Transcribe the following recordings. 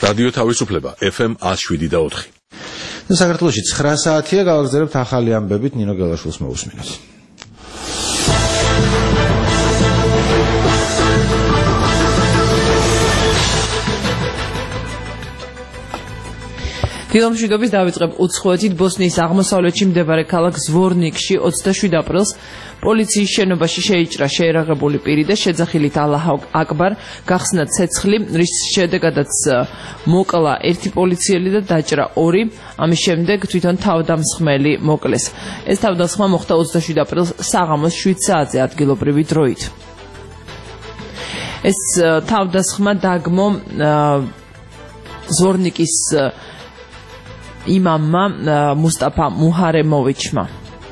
რადიო თავისუფლება FM 107.4. საქართველოში 9 საათია, გავაგზავნებთ ახალი ამბებით ნინო გელაშვილს მოусმინოთ. დილომშვიდობის დავიწყებ უცხოეთით. ბოსნიის აღმოსავლეთში მდებარე ქალაქ ზვორნიკში 27 აპრილს პოლიციის შენობაში შეიჭრა შეერაღებული პირი და შეძახილით ალლაჰ აკბარ გახსნა ცეცხლი, რის შედეგადაც მოკლა ერთი პოლიციელი და დაჭრა ორი. ამის შემდეგ თვითონ თავდამსხმელი მოკლეს. ეს თავდასხმა მოხდა 27 აპრილს საღამოს 7 საათზე ადგილობრივი დროით. ეს თავდასხმა დაგმო ზვორნიკის იმამმა მუსტაფა მუჰარემოვიჩმა.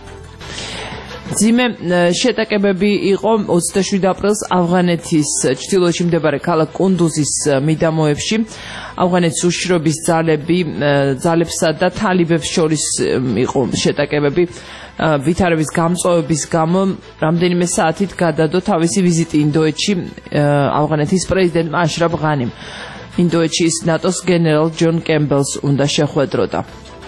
ძიმე შეტაკებები იყო 27 აპრილს ავღანეთის ჩრდილოეთში მდებარე ქალაქ კუნდუზის მიდამოებში. ავღანეთის უშრობის ძალებსა და თალიბებს შორის იყო შეტაკებები. ვითარების გამწვავების გამო რამდენიმე საათით გადადო თავისი ვიზიტი ინდოეთში ავღანეთის პრეზიდენტმა აშრაფ ღანიმ. ინდოეთში ის ნატოს გენერალ ჯონ კემბელს უნდა შეხვედროდა.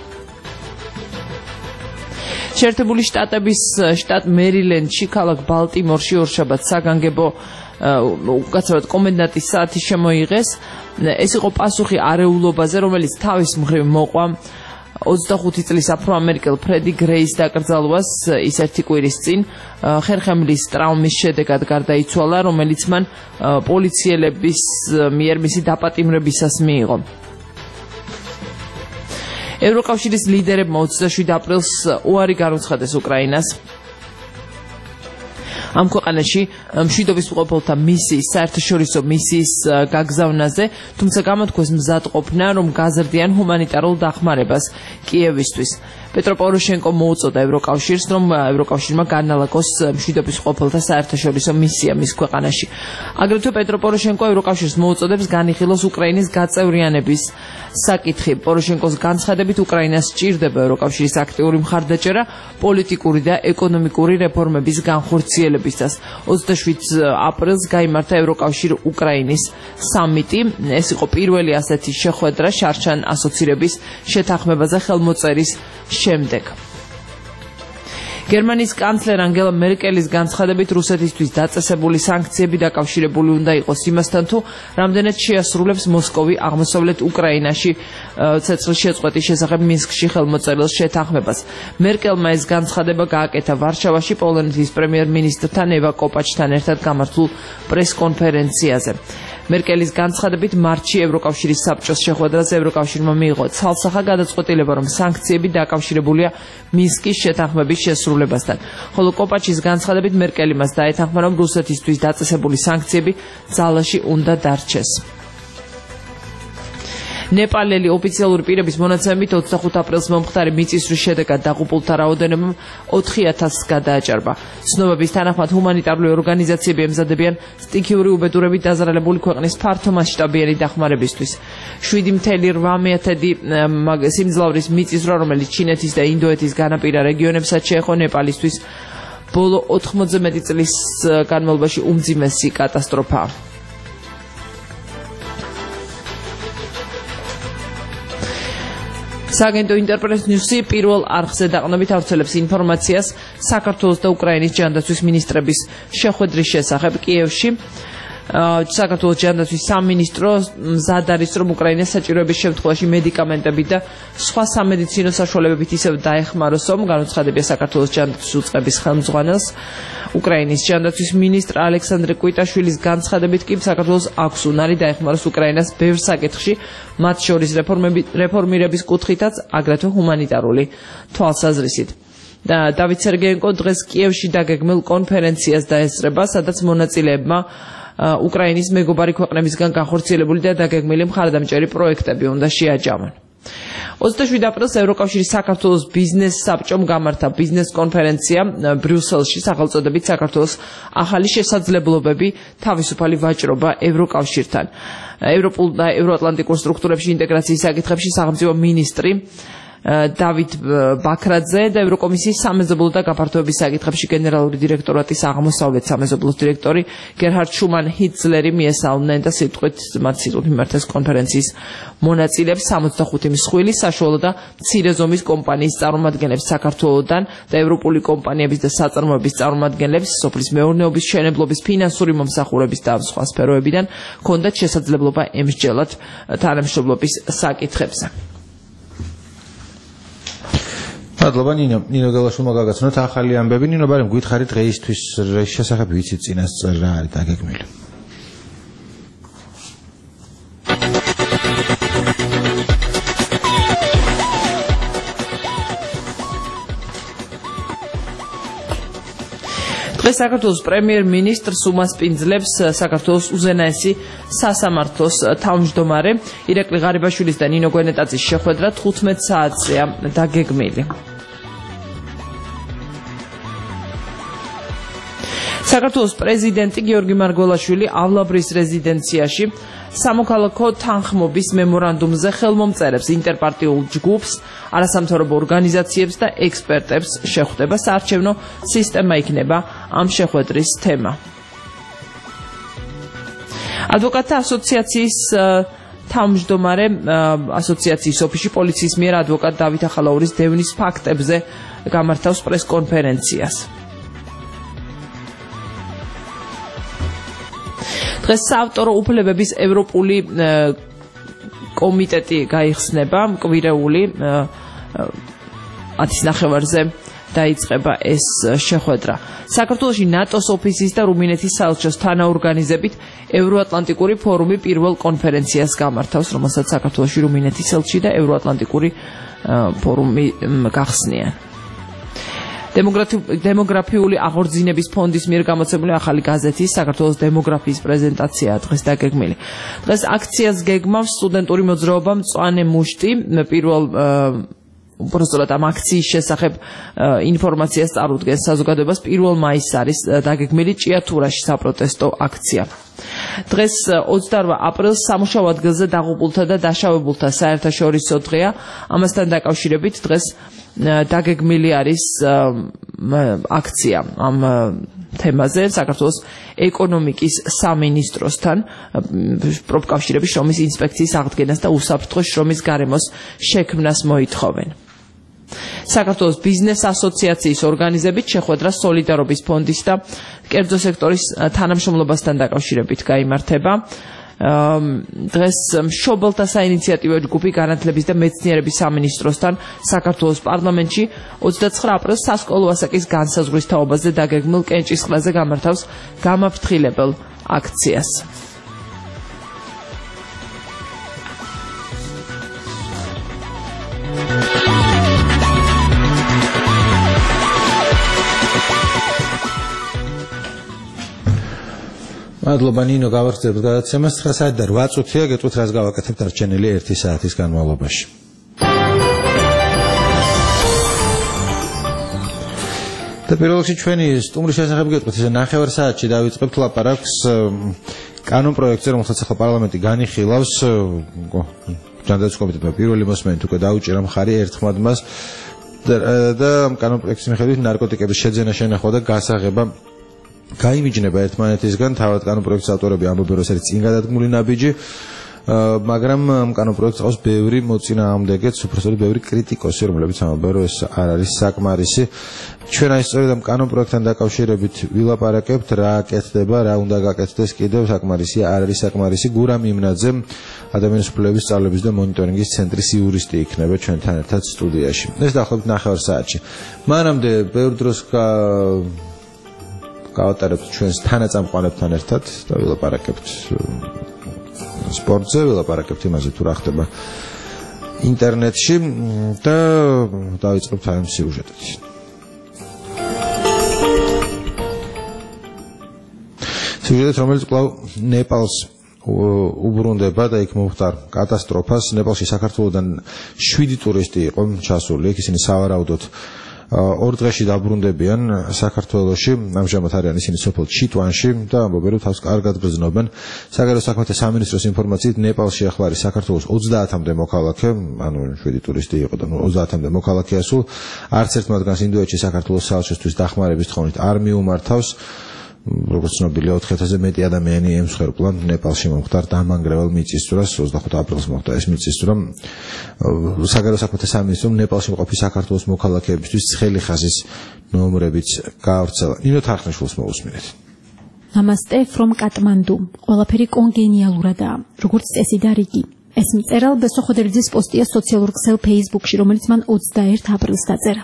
შეერთებული შტატების შტატ მერილენდში ქალაქ ბალტიმორში ორშაბათს საგანგებო უკაცრავად კომენდანტის საათი შემოიღეს. ეს იყო პასუხი არეულობაზე, რომელიც თავის მხრივ მოყვა 25 წლის აფრო-ამერიკელ ფრედი გრეის დაკრძალვას. ის ერთი კვირის წინ ხერხემლის ტრაუმის შედეგად გარდაიცვალა, რომელიც მან პოლიციელების მიერ მისი დაპატიმრებისას მიიღო. ევროკავშირის ლიდერებმა 27 აპრილს უარი განუცხადეს უკრაინას. ამ ქვეყანაში მშვიდობის მყოფელთა მისიის, საერთაშორისო მისიის გაგზავნაზე, თუმცა გამოთქვეს მზადყოფნა, რომ გაზრდიან ჰუმანიტარულ დახმარებას კიევისთვის. პეტრო პოროშენკო მოუწოდა ევროკავშირს, რომ ევროკავშირმა განალაგოს მშვიდობის მყოფელთა საერთაშორისო მისია მის ქვეყანაში. აგრეთვე პეტრო პოროშენკო ევროკავშირს მოუწოდებს განიხილოს უკრაინის გაწევრიანების საკითხი. პოროშენკოს განცხადებით უკრაინას სჭირდება ევროკავშირის აქტიური მხარდაჭერა პოლიტიკური და ეკონომიკური რეფორმების განხორციელებისას. 27 აპრილს გაიმართა ევროკავშირ უკრაინის სამიტი. ეს იყო პირველი ასეთი შეხვედრა შარშან ასოცირების შეთანხმებაზე ხელმოწერის შემდეგ. გერმანიის კანცლერ ანგელა მერკელის განცხადებით რუსეთისთვის დაწესებული სანქციები დაკავშირებული უნდა იყოს იმასთან, თუ რამდენად შეასრულებს მოსკოვი აღმოსავლეთ უკრაინაში ცეცხლის შეწყვეტის შესახებ მინსკში ხელმოწერილ შეთანხმებას. მერკელმა ეს განცხადება გააკეთა ვარშავაში პოლონეთის პრემიერ-მინისტრთან ევა კოპაჩთან ერთად გამართულ პრესკონფერენციაზე. მერკელის განცხადებით მარტში ევროკავშირის საბჭოს შეხვედრაზე ევროკავშირმა მიიღო ცალსახა გადაწყვეტილება, რომ სანქციები დაკავშირებულია მინსკის შეთანხმების შესრულებასთან. ხოლო კოპაჩის განცხადებით მერკელი მას დაეთანხმა, რომ რუსეთისთვის დაწესებული სანქციები ძალაში უნდა დარჩეს. ნეპალელი ოფიციალური პირების მონაცემებით 25 აპრილს მომხდარი მიწისძვრის შედეგად დაღუპულთა რაოდენობა 4000-ს გადააჭარბა. ცნობების თანახმად ჰუმანიტარული ორგანიზაციები ემზადებიან სტიქიური უბედურებით დაზარალებული ქვეყნის ფართომასშტაბიანი დახმარებისთვის. 7,8 სიმძლავრის მიწისძვრა, რომელიც ჩინეთის და ინდოეთის განაპირა რეგიონებსაც შეეხო, ნეპალისთვის ბოლო 90 წლის განმავლობაში უმძიმესი კატასტროფაა. სააგენტო ინტერპრეს ნიუსი პირველ არხზე დაყნობით ავრცელებს ინფორმაციას საქართველოს და უკრაინის ჯანდაცვის მინისტრების შეხვედრის შესახებ კიევში. საქართველოს ჯანდაცვის სამინისტრო მზად არის, რომ უკრაინას საჭიროების შემთხვევაში მედიკამენტები და სხვა სამედიცინო საშუალებებით ისევ დაეხმაროს, რომ განუცხადებია საქართველოს ჯანდაცვის უწყების ხელმძღვანელს. უკრაინის ჯანდაცვის მინისტრ ალექსანდრე კვიტაშვილის განცხადებით კი საქართველოს აქვს უნარი დაეხმაროს უკრაინას ბევრ საკითხში, მათ შორის რეფორმირების კუთხითაც, აგრეთვე ჰუმანიტარული თვალსაზრისით. დავით სერგეენკო დღეს კიევში დაგეგმილ კონფერენციას დაესწრება, სადაც მონაწილეებმა უკრაინის მეგობარი ქვეყნებისგან განხორციელებული და დაგეგმილი მხარდამჭერი პროექტები უნდა შეაჯამონ. 27 აპრილს ევროკავშირის საქართველოს ბიზნეს საბჭომ გამართა ბიზნეს კონფერენცია ბრიუსელში, სახელწოდებით საქართველოს ახალი შესაძლებლობები, თავისუფალი ვაჭრობა ევროკავშირთან. ევროპულ და ევროატლანტიკურ სტრუქტურებში ინტეგრაციის საკითხებში სახელმწიფო მინისტრი დავით ბაქრაძე და ევროკომისიის სამეზობლო და გაფართოების საკითხებში გენერალური დირექტორატის აღმოსავლეთ სამეზობლოს დირექტორი გერჰარდ შუმან-ჰიტლერი მიესალმნენ და სიტყვით მიმართეს კონფერენციის მონაწილეებს 65 მსხვილი საშუალო და მცირე ზომის კომპანიის წარმომადგენლებს საქართველოსთან და ევროპული კომპანიების და საწარმოების წარმომადგენლებს სოფლის მეურნეობის, მშენებლობის, ფინანსური მომსახურების და სხვა სფეროებიდან ჰქონდათ შესაძლებლობა ემსჯელოთ თანამშრომლობის საკითხებზე. მადლობა ნინო გელაშვილმა გაგაცნოთ ახალი ამბები. ნინო, ბარემ გითხარით დღეისთვის შესახებ ვიცით წინასწარ რა არის დაგეგმილი? დღეს საქართველოს პრემიერ-მინისტრს უმასპინძლებს საქართველოს უზენაესი სასამართლოს თავმჯდომარე ირაკლი ღარიბაშვილის და ნინო გვენეტაძის შეხვედრა 15 საათზეა დაგეგმილი. საქართველოს პრეზიდენტი გიორგი მარგველაშვილი ავლაბრის რეზიდენციაში სამოქალაქო თანხმობის მემორანდუმზე ხელმომწერებს, ინტერპარტიულ ჯგუფს, არასამთავრობო ორგანიზაციებს და ექსპერტებს შეხვდება. საარჩევნო სისტემა იქნება ამ შეხვედრის თემა. ადვოკატთა ასოციაციის თავმჯდომარე ასოციაციის ოფისში პოლიციის მიერ ადვოკატ დავით ახალაურის დევნის ფაქტებზე გამართავს პრესკონფერენციას. დღეს საავტორო უფლებების ევროპული კომიტეტი გაიხსნება, კვირეული 10:30-ზე დაიწყება ეს შეხვედრა. საქართველოში ნატოს ოფისის და რუმინეთის საელჩოს თანაორგანიზებით ევროატლანტიკური ფორუმი პირველ კონფერენციას გამართავს, რომელსაც საქართველოში რუმინეთის ელჩი და ევროატლანტიკური ფორუმი გახსნიან. დემოგრაფიული აღორძინების ფონდის მიერ გამოცემული ახალი გაზეთის საქართველოს დემოგრაფიის პრეზენტაცია დღეს დაგეგმილი. დღეს აქციას გეგმავს სტუდენტური მოძრაობა მწვანე მუშტი. პირველ უბრალოდ ამ აქციის შესახებ ინფორმაციას წარუდგენს საზოგადოებას 1 მაისს არის დაგეგმილი ჭიათურაში საპროტესტო აქცია. დღეს 28 აპრილს სამუშაო ადგილზე დაღუპულთა და დაშავებულთა საერთაშორისო დღეა. ამასთან დაკავშირებით დღეს დაგეგმილი არის აქცია ამ თემაზე საქართველოს ეკონომიკის სამინისტროსთან პროფკავშირების შრომის ინსპექციის აღდგენას და უსაფრთხო შრომის გარემოს შექმნას მოითხოვენ. საქართველოს ბიზნეს ასოციაციის ორგანიზებით შეხვედრა სოლიდარობის ფონდის და კერძო სექტორის თანამშრომლობასთან დაკავშირებით გაიმართება. დღეს მშობელთა საინიციატივო ჯგუფი განათლების და მეცნიერების სამინისტროსთან საქართველოს პარლამენტში 29 აპრილს სასკოლო ასაკის განსაზღვრის თაობაზე დაგეგმილ კენჭისყრაზე გამართავს გამაფრთხილებელ აქციას. მადლობა ნინო, გავახსენებთ გადაცემას 9 საათი და 8 წუთია, გეტყვით რას გავაკეთებთ არჩენილი 1 საათის განმავლობაში. და პირველ რიგში ჩვენი სტუმრის შესახებ გეტყვით, ესე 9 საათში დავიწყებთ ლაპარაკს კანონპროექტზე, რომელსაც ახლა პარლამენტი განიხილავს. ჯანდაცვის კომიტეტმა პირველი მოსმენით უკვე დაუჭირა მხარი ერთხმად მას და კანონპროექტის მიხედვით ნარკოტიკების შეძენა, შენახვა და გასაღება გაიმიჯნება ერთმანეთისგან. თავად კანონპროექტის ავტორები ამბობენ, რომ ეს არის წინ გადადგმული ნაბიჯი, მაგრამ ამ კანონპროექტს ყავს ბევრი მოწინააღმდეგეც, უბრალოდ ბევრი კრიტიკოსი, რომლებიც ამბობენ, რომ ეს არ არის საკმარისი. ჩვენ აი სწორედ ამ კანონპროექტთან დაკავშირებით ვილაპარაკებთ, რა აკეთდება, რა უნდა გაკეთდეს კიდევ, საკმარისია, არ არის საკმარისი. გურამ იმნაძე, ადამიანის უფლებების სწავლების და მონიტორინგის ცენტრის იურისტი იქნება ჩვენთან ერთად სტუდიაში. ეს დაახლოებით 9 საათში. მანამდე ბევრ დროს გავატარებთ ჩვენს თანაწამყვანებთან ერთად და ვილაპარაკებთ სპორტზე, ვილაპარაკებთ იმაზე თუ რა ხდება ინტერნეტში და დავიწყებთ ამ სიუჟეტით. სიუჟეტით, რომელიც კვლავ ნეპალს უბრუნდება და იქ მოხდა კატასტროფას. ნეპალში საქართველოდან 7 ტურისტი იყო ჩასული, ისინი სავარაუდოდ ორ დღეში დაბრუნდებიან საქართველოში, ამჟამად არიან ისინი სოფელ ჩიტვანში და ამბობენ, რომ თავს კარგად გრძნობენ. საგარეო საქმეთა სამინისტროს ინფორმაციით, ნეპალში ახლა არის საქართველოს 30-მდე მოქალაქე, ანუ 7 ტურისტი იყო და 30-მდე მოქალაქეა სულ. არც ერთ მათგანს ინდოეთში საქართველოს საელჩოსთვის დახმარების თხოვნით არ მიუმართავს. როგორც ცნობილია, 4,000-ზე მეტი ადამიანი ემსხვერპლა ნეპალში მომხდარ დამანგრევალ მიწისძვრას, 25 აპრილს მოხდა ეს მიწისძვრა. საგარეო საქმეთა სამინისტრომ ნეპალში მყოფი საქართველოს მოქალაქეებისთვის ცხელი ხაზის ნომრებიც გაავრცელა. ნინო თარხნიშვილს მოусმინეთ. Namaste from Kathmandu. ყველაფერი კონგენიალურადაა, როგორც წესი და რიგი. ეს მწერალ ბესოხოდელიძის პოსტია სოციალურ ქსელ Facebook-ში, რომელიც მან 21 აპრილს დაწერა.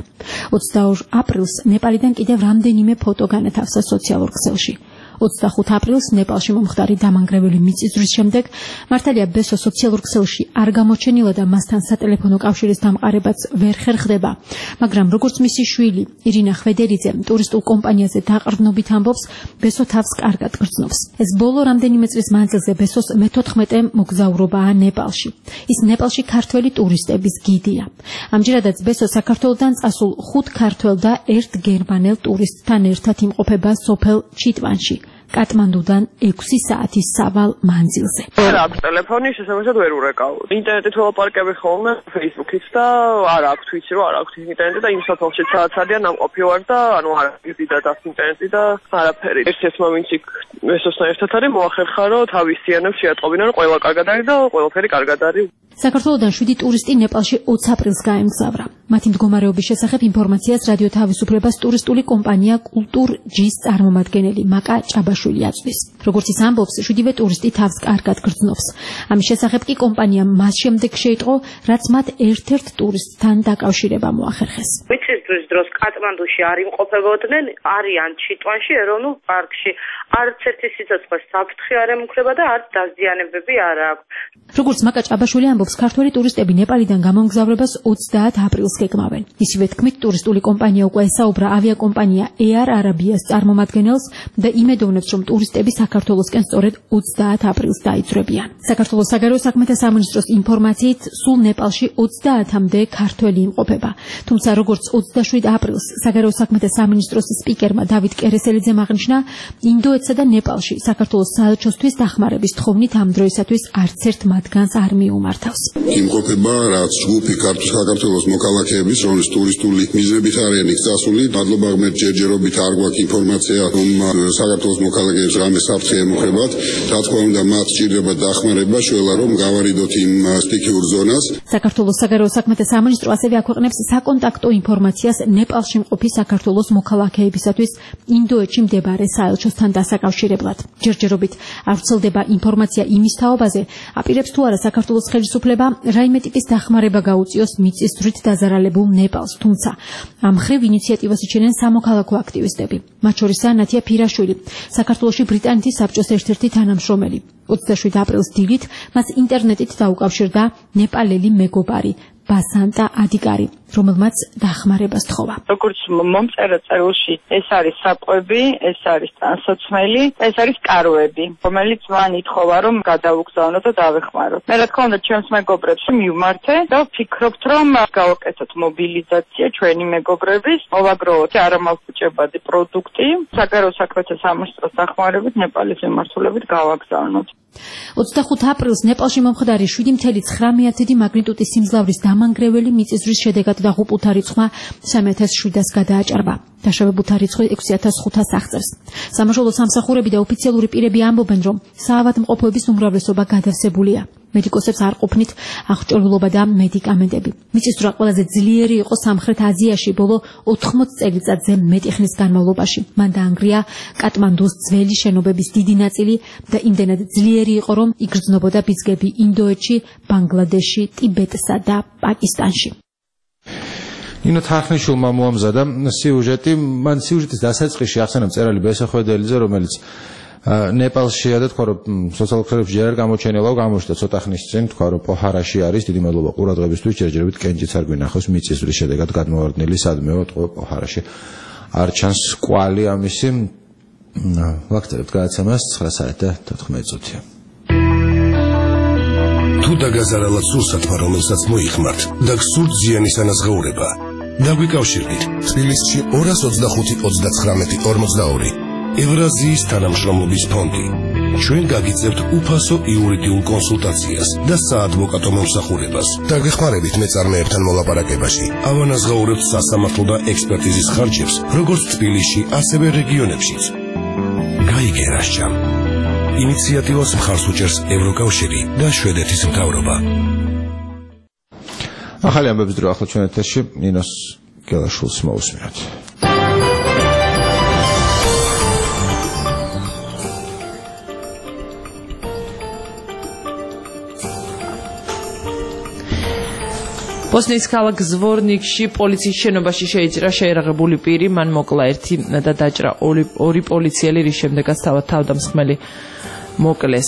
22 აპრილს ნეპალიდან კიდევ რამდენიმე ფოტო განათავსა სოციალურ ქსელში. 25 აპრილს ნეპალში მომხდარი დამანგრეველი მიწისძვრის შემდეგ მართალია ბესო სოციალურ ქსელში არ გამოჩენილა და მასთან სატელეფონო კავშირის დამყარებაც ვერ ხერხდება, მაგრამ როგორც მისი შვილი ირინა ხვედერიძე ტურისტულ კომპანიაზე დაყრდნობით ამბობს, ბესო თავს კარგად გრძნობს. ეს ბოლო რამდენიმე წლის მანძილზე ბესოს მე-14 მოგზაურობაა ნეპალში. ის ნეპალში ქართველი ტურისტების გიდია. ამჯერადაც ბესო საქართველოდან წასულ 5 ქართველ და 1 გერმანელ ტურისტთან ერთად იმყოფება სოფელ ჩიტვანში. კათმანდუდან 6 საათის სავალ მანძილზე. არ აქვს ტელეფონი, შესაბამისად ვერ ურეკავ. ინტერნეტით ველაპარაკები ხოლმე, Facebook-ით და არ აქვს ვიცი რომ არ აქვს ინტერნეტი და იმ სოფელში საათადიან ამყოფი ვარ და ანუ არ აქვს დიდად ინტერნეტი და არაფერი. ერთ-ერთმა ვინც იქ მესოსთან ერთად არის მოახერხა რომ თავისიანებს შეატყობინან რომ ყველა კარგად არის და ყველაფერი კარგად არის. საქართველოდან 7 ტურისტი ნეპალში 20 აპრილს გაემგზავრა. მათი მდგომარეობის შესახებ ინფორმაციას რადიო თავისუფლებას ტურისტული კომპანია კულტურ ჯის წარმომადგენელი მაკა ჭაბაშვილი აწვის. როგორც ის ამბობს, 7-ვე ტურისტი თავს კარგად გრძნობს. ამის შესახებ კი კომპანიამ მას შემდეგ შეიტყო, რაც მათ ერთ-ერთ ტურისტთან დაკავშირება მოახერხეს. მიწისძვრის დროს კათმანდუში არ იმყოფებოდნენ, არიან ჩიტვანში ეროვნულ პარკში. არც ერთი სიცოცხლე საფრთხე არ ემუქრება და არც დაზიანებები არ აქვს. როგორც მაკა ჭაბაშვილი ამბობს, ქართველი ტურისტები ნეპალიდან გამომგზავრებას 30 აპრილს გეგმავენ. ისივე თქმით, ტურისტული კომპანია უკვე ესაუბრა ავიაკომპანია Air Arabias წარმომადგენელს და იმედოვნებს, რომ ტურისტები საქართველოსკენ სწორედ 30 აპრილს დაიძვრებიან. საქართველოს საგარეო საქმეთა სამინისტროს ინფორმაციით, სულ ნეპალში 30-მდე ქართველი იმყოფება. თუმცა როგორც 27 აპრილს საგარეო საქმეთა სამინისტროს სპიკერმა დავით კერესელიძემ აღნიშნა, ინდოეთსა და ნეპალში საქართველოს საელჩოსთვის დახმარების თხოვნით ამ დროისათვის არც ერთ მათგანს არ მიუმართავს. იმყოფება რაც ჯგუფი საქართველოს მოქალაქეების, რომლის ტურისტული მიზნებით არიან იქ წასული, მადლობა ღმერთ ჯერჯერობით არ გვაქვს ინფორმაცია, რომ საქართველოს მოქალაქეებს რამე საფრთხე ემუქრებათ. რა თქმა უნდა, მათ სჭირდება დახმარება, შველა რომ გავარიდოთ იმ სტიქიურ ზონას. საქართველოს საგარეო საქმეთა სამინისტრო ასევე აქვეყნებს საკონტაქტო ინფორმაციას ნეპალში მყოფი საქართველოს მოქალაქეებისათვის ინდოეთში მდებარე საელჩოსთან დასაკავშირებლად. ჯერჯერობით არ ვრცელდება ინფორმაცია იმის თაობაზე, აპირებს თუ არა საქართველოს ხელისუფლება რაიმე ტიპის დახმარება გაუწიოს მიწისძვრით დაზარალებულ ნეპალს, თუმცა ამ მხრივ ინიციატივას იჩენენ სამოქალაქო აქტივისტები. მათ შორისაა ნათია ფირაშვილი, საქართველოში ბრიტანეთის საბჭოს ერთ-ერთი თანამშრომელი. 27 აპრილს დილით მას ინტერნეტით დაუკავშირდა ნეპალელი მეგობარი ბასანტა ადიკარი, რომელმაც დახმარებას თხოვა. როგორც მომწერა წერილში, ეს არის საკვები, ეს არის ტანსაცმელი, ეს არის კაროები, რომელიც მან ითხოვა რომ გადავუგზავნო და დავეხმარო. მე რა თქმა უნდა ჩემს მეგობრებს მივმართე და ვფიქრობთ რომ გავაკეთოთ მობილიზაცია ჩვენი მეგობრების, მოვაგროვოთ არამალფუჭებადი პროდუქტი, საგარეო საქმეთა სამინისტროს დახმარებით ნეპალის მიმართულებით გავაგზავნოთ. 25 აპრილს ნეპალში მომხდარი 7.9 მაგნიტუდის სიმძლავრის დამანგრეველი მიწისძვრის შედეგად დაღუპულთა რიცხვმა 3700-ს გადააჭარბა. დაშავებულთა რიცხვი 6500-ს აღწევს. სამაშველო სამსახურები და ოფიციალური პირები ამბობენ, რომ საავადმყოფოების უმრავლესობა გადასებულია. მედიკოსებს არ ყოფნით აღჭურვილობა და მედიკამენტები. მიწისძვრა ყველაზე ძლიერი იყო სამხრეთ აზიაში ბოლო 80 წელიწადზე მეტი ხნის განმავლობაში. მან დაანგრია კათმანდუს ძველი შენობების დიდი ნაწილი და იმდენად ძლიერი იყო, რომ იგრძნობოდა ბიძგები ინდოეთში, ბანგლადეშში, ტიბეტსა და პაკისტანში. ნინო თარხნიშვილმა მოამზადა სიუჟეტი, მან სიუჟეტის დასაწყისში ახსენა მწერალი ბესოხოდელიძე, რომელიც ნეპალშია და თქვა რომ სოციალურ ქსელებში ჯერ არ გამოჩენილა, გამოჩნდა ცოტა ხნის წინ, თქვა რომ პოჰარაში არის, დიდი მადლობა ყურადღებისთვის, ჯერჯერობით კენჭიც არ გვინახავს მიწისძვრის შედეგად გადმოვარდნილი სადმეო პოჰარაში არ ჩანს კვალი ამისი. ვაქცევთ გადაცემას 9:14. თუ დაგაზარალად სურსათმა, რომელსაც მოიხმართ და გსურთ ზიანის ანაზღაურება, დაგვიკავშირდით თბილისში 225-39-42 ევრაზიის თანამშრომლობის ფონდი. ჩვენ გაგიწევთ უფასო იურიდიულ კონსულტაციას და საადვოკატო მომსახურებას. დაგეხმარებით მეწარმეებთან მოლაპარაკებაში. ავანაზღაურებთ სასამართლო და ექსპერტიზის ხარჯებს, როგორც თბილისში, ასევე რეგიონებშიც. გაიგერაშჩამ. ინიციატივას მხარს უჭერს ევროკავშირი და შვედეთის მთავრობა. ახალი ამბების დრო ახლა ჩვენ ეთერში ნინოს გელაშვილს მოусმინოთ. ბოსნიის ქალაქ ზვორნიკში პოლიციის შენობაში შეიჭრა შეერაღებული პირი, მან მოკლა ერთი და დაჭრა ორი პოლიციელი, რის შემდეგაც თავდამსხმელი მოკლეს.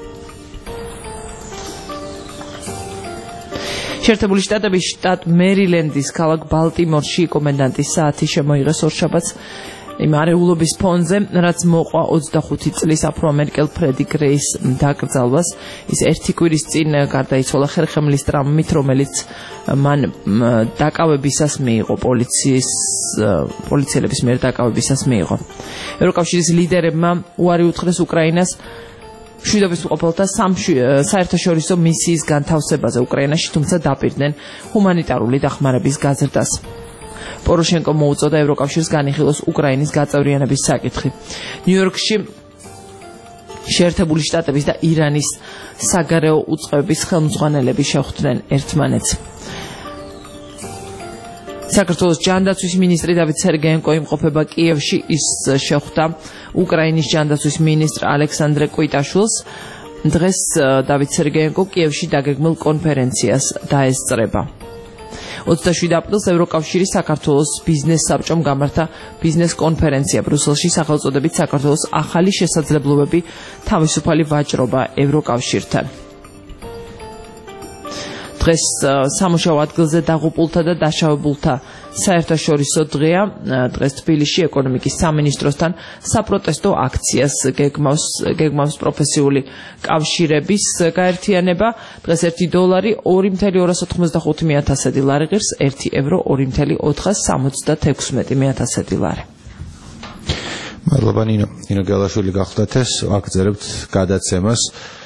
შეერთებული შტატების შტატ მერილენდის ქალაქ ბალტიმორში კომენდანტის საათი შემოიღეს ორშაბათს იმ არეულობის ფონზე, რაც მოყვა 25 წლის აფროამერიკელ ფრედი გრეის დაკრძალვას. ის ერთი კვირის წინ გარდაიცვალა ხერხემლის ტრამვით, რომელიც მან დაკავებისას მიიღო, პოლიციელების მიერ დაკავებისას მიიღო. ევროკავშირის ლიდერებმა უარი უთხრეს უკრაინას მშვიდობის მყოფელთა საერთაშორისო მისიის განთავსებაზე უკრაინაში, თუმცა დაპირდნენ ჰუმანიტარული დახმარების გაზრდას. პოროშენკომ მოუწოდა ევროკავშირს განიხილოს უკრაინის გაწევრიანების საკითხი. ნიუ-იორკში შეერთებული შტატების და ირანის საგარეო უწყებების ხელმძღვანელები შეხვდნენ ერთმანეთს. საქართველოს ჯანდაცვის მინისტრი დავით სერგეენკო იმყოფება კიევში. ის შეხვდა უკრაინის ჯანდაცვის მინისტრ ალექსანდრე კვიტაშვილს. დღეს დავით სერგეენკო კიევში დაგეგმილ კონფერენციას დაესწრება. 27 აპრილს ევროკავშირის საქართველოს ბიზნეს საბჭომ გამართა ბიზნეს კონფერენცია ბრუსელში, სახელწოდებით საქართველოს ახალი შესაძლებლობები თავისუფალი ვაჭრობა ევროკავშირთან. დღეს სამუშაო ადგილზე დაღუპულთა და დაშავებულთა საერთაშორისო დღეა. დღეს თბილისში ეკონომიკის სამინისტროსთან საპროტესტო აქციას გეგმავს პროფესიული კავშირების გაერთიანება. დღეს $1 2,295 ლარი ღირს, €1 2,476 ლარი. მადლობა ნინო გელაშვილი გახლდათ ეს ვაგრძელებთ გადაცემას.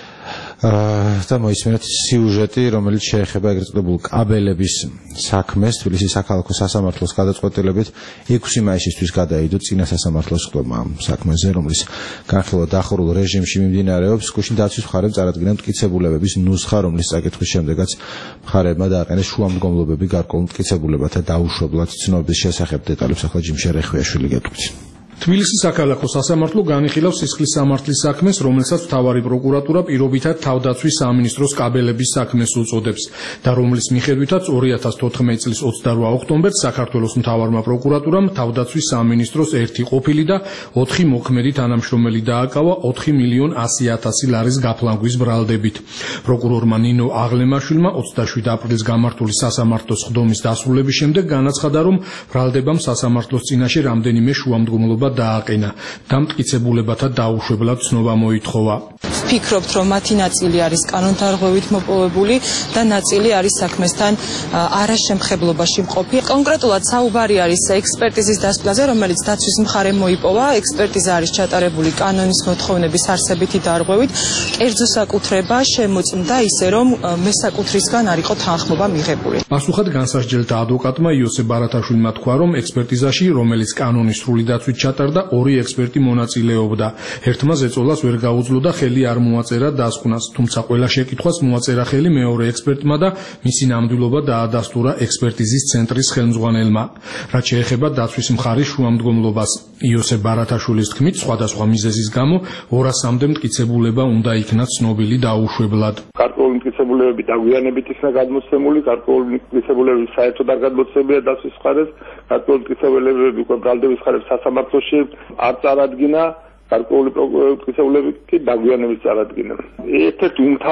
და მოისმინეთ სიუჟეტი, რომელიც შეეხება ეგრეთ წოდებულ კაბელების საქმეს. თბილისის საქალაქო სასამართლოს გადაწყვეტილებით 6 მაისისთვის გადაიდო წინა სასამართლოს ხდომა ამ საქმეზე, რომლის განხილვა დახურულ რეჟიმში მიმდინარეობს. გუშინ დაცვის მხარემ წარადგინა მტკიცებულებების ნუსხა, რომლის წაკითხვის შემდეგაც მხარეებმა დააყენეს შუამდგომლობები გარკვეულ მტკიცებულებათა დაუშვებლად. ცნობების შესახებ დეტალებს ახლა ჯიმშე რეხვიაშვილი გეტყვით. თბილისის საქალაქო სასამართლო განიხილავს სისხლის სამართლის საქმეს, რომელსაც მთავარი პროკურატურა პირობითად თავდაცვის სამინისტროს კაბელების საქმეს უწოდებს და რომლის მიხედვითაც 2014 წლის 28 ოქტომბერს საქართველოს მთავარმა პროკურატურამ თავდაცვის სამინისტროს ერთი ყოფილი და 4 მოქმედი თანამშრომელი დააკავა 4,100,000 ლარის გაფლანგვის ბრალდებით. პროკურორმა ნინო აღლემაშვილმა 27 აპრილს გამართული სასამართლოს ხდომის დასრულების შემდეგ განაცხადა, რომ ბრალდებამ სასამართლოს წინაშე რამდენიმე შუამდგომლობა დააყენა და მტკიცებულებათა დაუშვებლად ცნობა მოითხოვა. ვფიქრობთ, რომ მათი ნაწილი არის კანონდარღვევით მოპოვებული და ნაწილი არის საქმესთან არაშემხებლობაში მყოფი. კონკრეტულად საუბარი არის ექსპერტიზის დასწრაზე, რომელიც დაცვის მხარემ მოიპოვა. ექსპერტიზა არის ჩატარებული კანონის მოთხოვნების არსებითი დარღვევით. კერძო საკუთრება შემოწმდა ისე, რომ მესაკუთრისგან არ იყო თანხმობა მიღებული. პასუხად განსასჯელთა ადვოკატმა იოსებ ბარათაშვილმა თქვა, რომ ექსპერტიზაში, რომელიც კანონის სრული დაცვით ჩატარდა, 2 ექსპერტი მონაწილეობდა. ერთმა ზეწოლას ვერ გაუძლო და ხელი არ მოაწერა დასკვნას, თუმცა ყველა შეკითხვას მოაწერა ხელი მეორე ექსპერტმა და მისი ნამდვილობა დაადასტურა ექსპერტიზის ცენტრის ხელმძღვანელმა. რაც შეეხება დაცვის მხარის შუამდგომლობას, იოსებ ბარათაშვილის თქმით, სხვადასხვა მიზეზის გამო 200-მდე მტკიცებულება უნდა იქნა ცნობილი დაუშვებლად. გარკვეული მტკიცებულებები დაგვიანებით იქნა გადმოცემული, გარკვეული მტკიცებულებები საერთოდ არ გადმოცემია დაცვის მხარეს, გარკვეული მტკიცებულებები უკვე ბრალდების მხარეს სასამართლოში არ წარადგინა, გარკვეული მტკიცებულებები კი დაგვიანებით წარადგინა. ერთ-ერთი უმთავრეს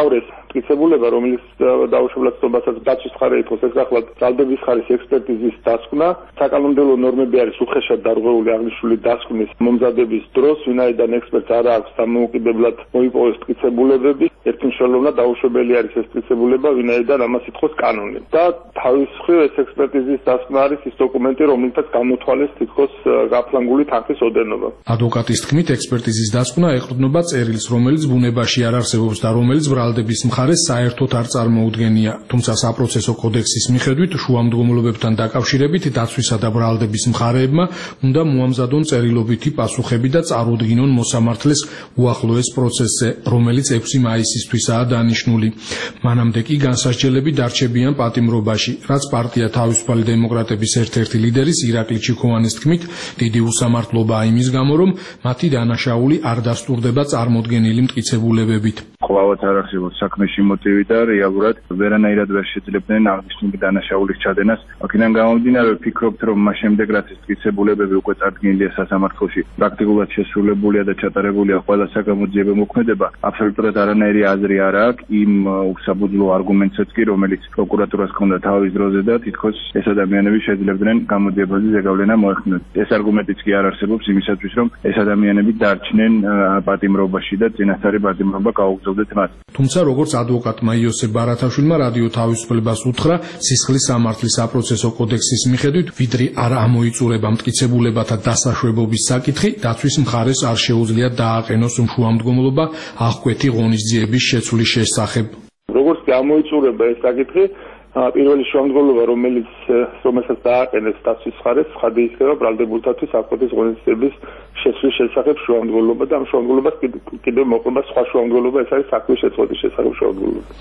მტკიცებულება, რომელიც დაუშებლად დაცვის მხარე ითხოვს, ეს ახლა ძალდების ხარის ექსპერტიზის დასკვნა, საკანონმდებლო ნორმები არის უხეშად დარღვეული აღნიშნული დასკვნის მომზადების დროს, ვინაიდან ექსპერტს არ აქვს დამოუკიდებლად მოიპოვოს მტკიცებულებები, ერთმნიშვნელოვნად დაუშვებელი არის ეს მტკიცებულება, ვინაიდან ამას ითხოვს კანონი. და თავის მხრივ ეს ექსპერტიზის დასკვნა არის ის დოკუმენტი, რომელთაც გამოთვალეს თითქოს გაფლანგული თანხის ოდენობა. ადვოკატის თქმით, ექსპერტიზის დასკვნა ეყრდნობა წერილს, რომელიც ბუნებაში არ არსებობს და რომელიც ბრალდების მხარეს საერთოდ არ წარმოუდგენია. თუმცა საპროცესო კოდექსის მიხედვით შუამდგომლობებთან დაკავშირებით დაცვისა და ბრალდების მხარეებმა უნდა მოამზადონ წერილობითი პასუხები და წარუდგინონ მოსამართლეს უახლოეს პროცესზე, რომელიც 6 მაისისთვისაა დანიშნული. მანამდე კი განსასჯელები დარჩებიან პატიმრობაში, რაც პარტია თავისუფალი დემოკრატების ერთ-ერთი ლიდერის ირაკლი ჩიქოვანის თქმით, დიდი უსამართლობაა იმის გამო, რომ მათი დანაშაული არ დასტურდება წარმოდგენილი მტკიცებულებებით. კვლავაც არ არსებობს საქმეში მოტივი და რეალურად ვერანაირად ვერ შეძლებდნენ აღნიშნული დანაშაულის ჩადენას. აქედან გამომდინარე ვფიქრობთ, რომ მას შემდეგ რაც ეს მტკიცებულებები უკვე წარდგენილია სასამართლოში, პრაქტიკულად შესრულებულია და ჩატარებულია ყველა საგამოძიებო მოქმედება, აბსოლუტურად არანაირი აზრი არ აქვს იმ უსაბუძვლო არგუმენტსაც კი, რომელიც პროკურატურას ჰქონდა თავის დროზე და თითქოს ეს ადამიანები შეძლებდნენ გამოძიებაზე ზეგავლენა მოეხდინათ. ეს არგუმენტიც კი არ არსებობს იმისათვის, რომ ეს ადამიანები დარჩნენ პატიმრობაში და წინასწარი პატიმრობა გაუგზავნეს მათ. თუმცა როგორც ადვოკატმა იოსებ ბარათაშვილმა რადიო თავისუფლებას უთხრა, სისხლის სამართლის საპროცესო კოდექსის მიხედვით, ვიდრე არ ამოიწურება მტკიცებულებათა დასაშვებობის საკითხი, დაცვის მხარეს არ შეუძლია დააყენოს შუამდგომლობა აღკვეთი ღონისძიების შეცვლის შესახებ. როგორც კი ამოიწურება ეს საკითხი, პირველი შუამდგომლობა, რომელსაც დააყენეს დაცვის მხარეს, ცხადი იქნება ბრალდებულთათვის აღკვეთის ღონისძიების შეცვლის შესახებ შუამდგომლობა და ამ შუამდგომლობას კიდევ მოყვება სხვა შუამდგომლობა, ეს არის საქმის შეწყვეტის შესახებ შუამდგომლობა.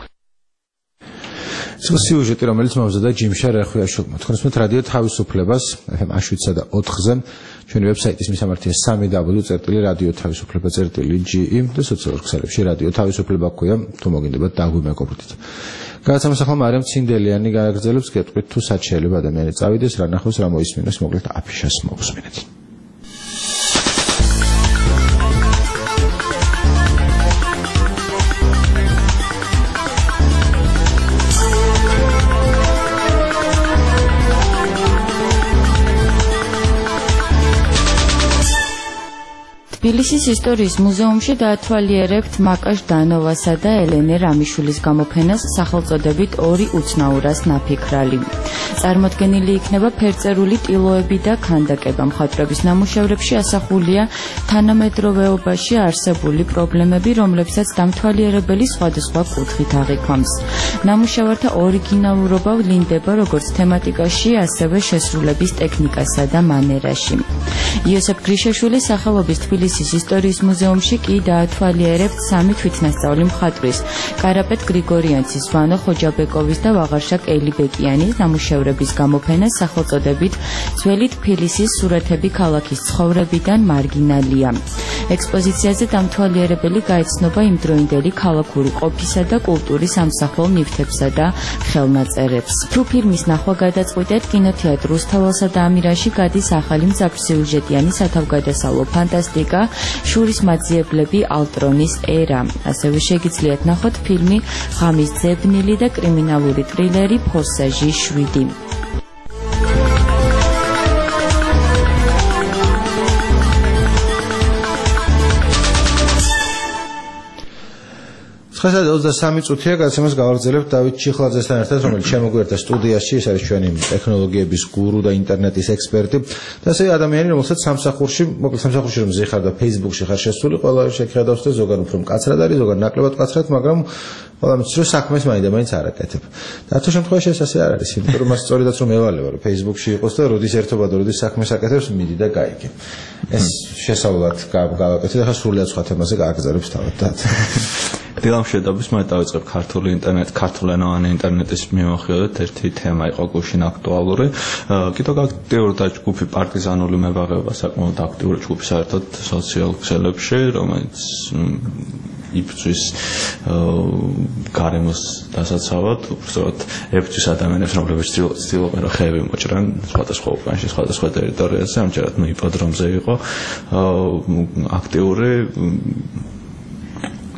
სიუჟეტი, რომელიც მომზადდა ჯიმშარ რახვიაშვილმა. თქვენს რადიო თავისუფლებას FM 7-სა და 4-ზე, ჩვენი ვებსაიტის მისამართია www.radioთავისუფლება.ge და სოციალურ ქსელებში რადიო თავისუფლება ქვია, თუ მოგინდებათ დაგვიმეგობრდეთ. გადაცემასახლა მარიამ ცინდელიანი გააგრძელებს გეტყვით თუ სად შეიძლება ადამიანი წავიდეს, რა ნახოს, რა მოისმინოს, მოკლედ აფიშას მოგსმინეთ. თბილისის ისტორიის მუზეუმში დაათვალიერებთ მაკაშ დანოვასა და ელენე რამიშვილის გამოფენას სახელწოდებით ორი უცნაურას ნაფიქრალი. წარმოდგენილი იქნება ფერწერული ტილოები და ქანდაკება. მხატვრების ნამუშევრებში ასახულია თანამედროვეობაში არსებული პრობლემები, რომლებსაც დამთვალიერებელი სხვადასხვა კუთხით აღიქვამს. ნამუშევართა ორიგინალურობა ვლინდება როგორც თემატიკაში, ასევე შესრულების ტექნიკასა და მანერაში. იოსებ გრიშაშვილის სახელობის თბილისის ისტორიის მუზეუმში კი დაათვალიერებთ სამი თვითნასწავლი მხატვრის, კარაპეტ გრიგორიანცის, ვანო ხოჯაბეკოვის და ვაღარშაკ ელიბეკიანის ნამუშევრების გამოფენას სახელწოდებით ძველი თბილისის სურათები ქალაქის ცხოვრებიდან მარგინალია. ექსპოზიციაზე დამთვალიერებელი გაეცნობა იმდროინდელი ქალაქური ყოფისა და კულტურის ამსახველ ნივთებსა და ხელნაწერებს. თუ ფილმის ნახვა გადაწყვიტეთ, კინოთეატრ რუსთაველსა და ამირაში გადის ახალი მძაფრსიუჟეტიანი სათავგადასავლო ფანტასტიკა, შურის მაძიებლები, ალტრონის ერა. ასევე შეგიძლიათ ნახოთ ფილმი ღამის ძებნილი და კრიმინალური ტრილერი ფორსაჟი 7. ხესად 23 წუთია გადაცემას გავაგრძელებთ დავით ჩიხლაძესთან ერთად, რომელიც შემოგვიერთდა სტუდიაში. ეს არის ჩვენი ტექნოლოგიების გურუ და ინტერნეტის ექსპერტი და ასე ადამიანი, რომელსაც სამსახურში რომ ზიხარ და Facebook-ში ხარ შესული, ყველა შეხედავს და ზოგან უფრო მკაცრად არის, ზოგან ნაკლებად მკაცრად, მაგრამ ყველა მის რო საქმეს მაინდა-მაინც არ აკეთებ. და ამ შემთხვევაში ეს ასე არ არის, იმიტომ რომ მას სწორედაც რომ ევალება, რომ Facebook-ში იყოს და როდის ერთობა და როდის საქმეს აკეთებს, მიდი და გაიგე. ეს შესაძლოა გავაკეთე და ხა სრულად სხვა თემაზე გააგრძელებს თავად. დილამშვიდობის მე დავიწყებ ქართულენოვანი ინტერნეტის მიმოხილვით. ერთი თემა იყო გუშინ აქტუალური. კიდევ აქტიურდა ჯგუფი პარტიზანული მებაღეობა, საკმაოდ აქტიური ჯგუფი საერთოდ სოციალურ ქსელებში, რომელიც იბრძვის გარემოს დასაცავად, უბრალოდ ებრძვის ადამიანებს, რომლებიც ცდილობენ რომ ხეები მოჭრან სხვადასხვა უკანში, სხვადასხვა ტერიტორიაზე. ამჯერად იპოდრომზე იყო აქტიური.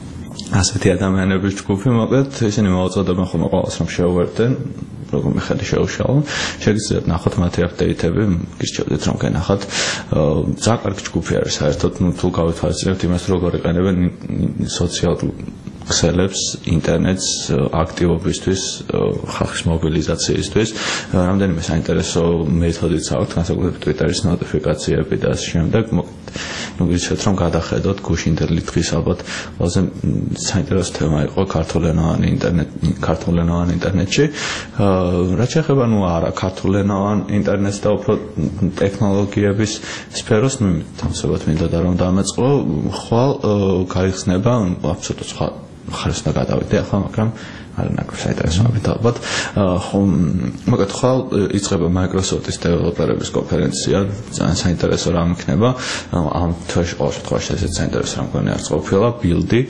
ასეთი ადამიანების ჯგუფი, მოკლედ ისინი მოუწოდებენ ხოლმე ყველას რომ შეუერთდნენ, როგორ მიხედი შეუშალონ. შეგიძლიათ ნახოთ მათი აპდეიტები, გირჩევდით რომ გენახათ. ძალიან კარგი ჯგუფი არის საერთოდ, თუ გავითვალისწინებთ იმას, როგორ იყენებენ სოციალურ ქსელებს, ინტერნეტს აქტივობისთვის, ხალხის მობილიზაციისთვის. რამდენიმე საინტერესო მეთოდიც აქვს, განსაკუთრებით Twitter-ის ნოტიფიკაციები და ამ შემდეგ. გირჩევთ რომ გადახედოთ გუშინდელი დღის ალბათ ყველაზე საინტერესო თემა იყო ქართულენოვანი ინტერნეტში. რაც შეეხება არა ქართულენოვან ინტერნეტს და უფრო ტექნოლოგიების სფეროს, თავისებურად მინდოდა რომ დამეწყო, ხვალ გაიხსნება აბსოლუტურად სხვა ხარეს და გადავიდე ახლა, მაგრამ არანაკლებ საინტერესოებით ალბათ. მოკლედ ხვალ იწყება Microsoft-ის დეველოპერების კონფერენცია, ძალიან საინტერესო რამ იქნება. ამ თვეში ყოველ შემთხვევაში ესეც საინტერესო რამ გქონია არც ყოფილა, ბილდი.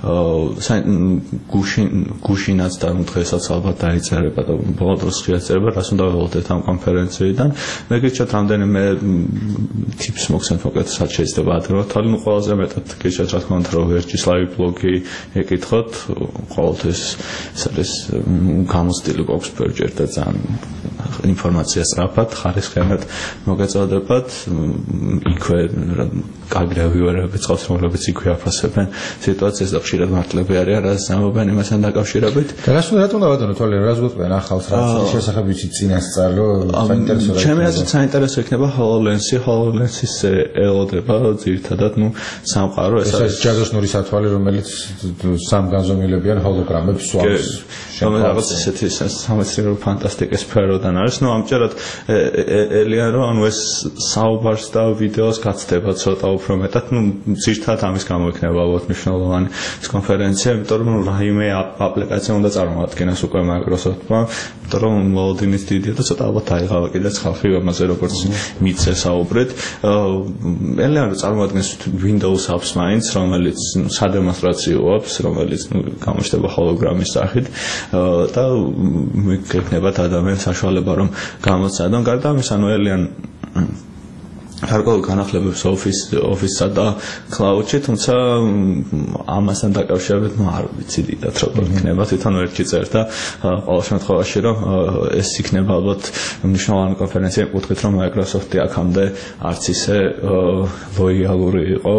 გუშინაც და დღესაც ალბათ დაიწერება და ბოლო დროს შეაწერება, რას უნდა ველოდეთ ამ კონფერენციიდან. მე გირჩევთ რამდენიმე tips მოგცემთ, მოკლედ რაც შეიძლება ადრევათ. თვალინ ყველაზე მეტად გირჩევთ რა თქმა უნდა რომ ვერჯის live blog-ი ეკითხოთ, ყოველთვის ეს არის გამოცდილი გვაქვს ბერჯერ და ძალიან ინფორმაციას სწრაფად, ხარისხიანად მოგეწოდებათ. იქვე კარგი რევიუერები წავს, რომლებიც იქვე აფასებენ სიტუაციას და ხშირად მართლები არიან, რაც ამობენ იმასთან დაკავშირებით. და რატომ დავადანო თვალე, რას გვყვენ ახალს, რაც შესახებ ვიცი წინასწარო, საინტერესო რა. ჩემი აზრით საინტერესო იქნება HoloLens-ის ელოდება ძირითადად, სამყარო ეს არის ჯადოსნური სათვალე, რომელიც სამ განზომილებიან ჰოლოგრამებს სვამს. რაღაც ესეთი სამეცნიერო ფანტასტიკის სფეროდან არის. ამჯერად ელიან რომ ანუ ეს საუბარს და ვიდეოს გაცდება ცოტა უფრო მეტად, ძირთად ამის გამო იქნება ალბათ მნიშვნელოვანი ეს კონფერენცია, იმიტომ რომ რაიმე აპლიკაცია უნდა წარმოადგენს უკვე Microsoft-მა, იმიტომ რომ მოლოდინის დიდია და ცოტა ალბათ აიღავა კიდეც ხალხი ამაზე როგორც მიწე საუბრეთ. ელიან რომ წარმოადგენს Windows Apps მაინც, რომელიც სადემონსტრაციო apps, რომელიც გამოჩნდება ჰოლოგრამის სახით და მიგეკნებათ ადამიანს საშუალება რომ გამოცადონ. გარდა ამისა, ელიან გარკვეულ განახლებებს Office-სა და Cloud-ში, თუმცა ამასთან დაკავშირებით არ ვიცი დიდად როგორ იქნება, თვითონ ვერჩი წერდა ყოველ შემთხვევაში რომ ეს იქნება ალბათ მნიშვნელოვანი კონფერენცია, კუთხით რომ Microsoft-ი აქამდე არც ისე ლოიალური იყო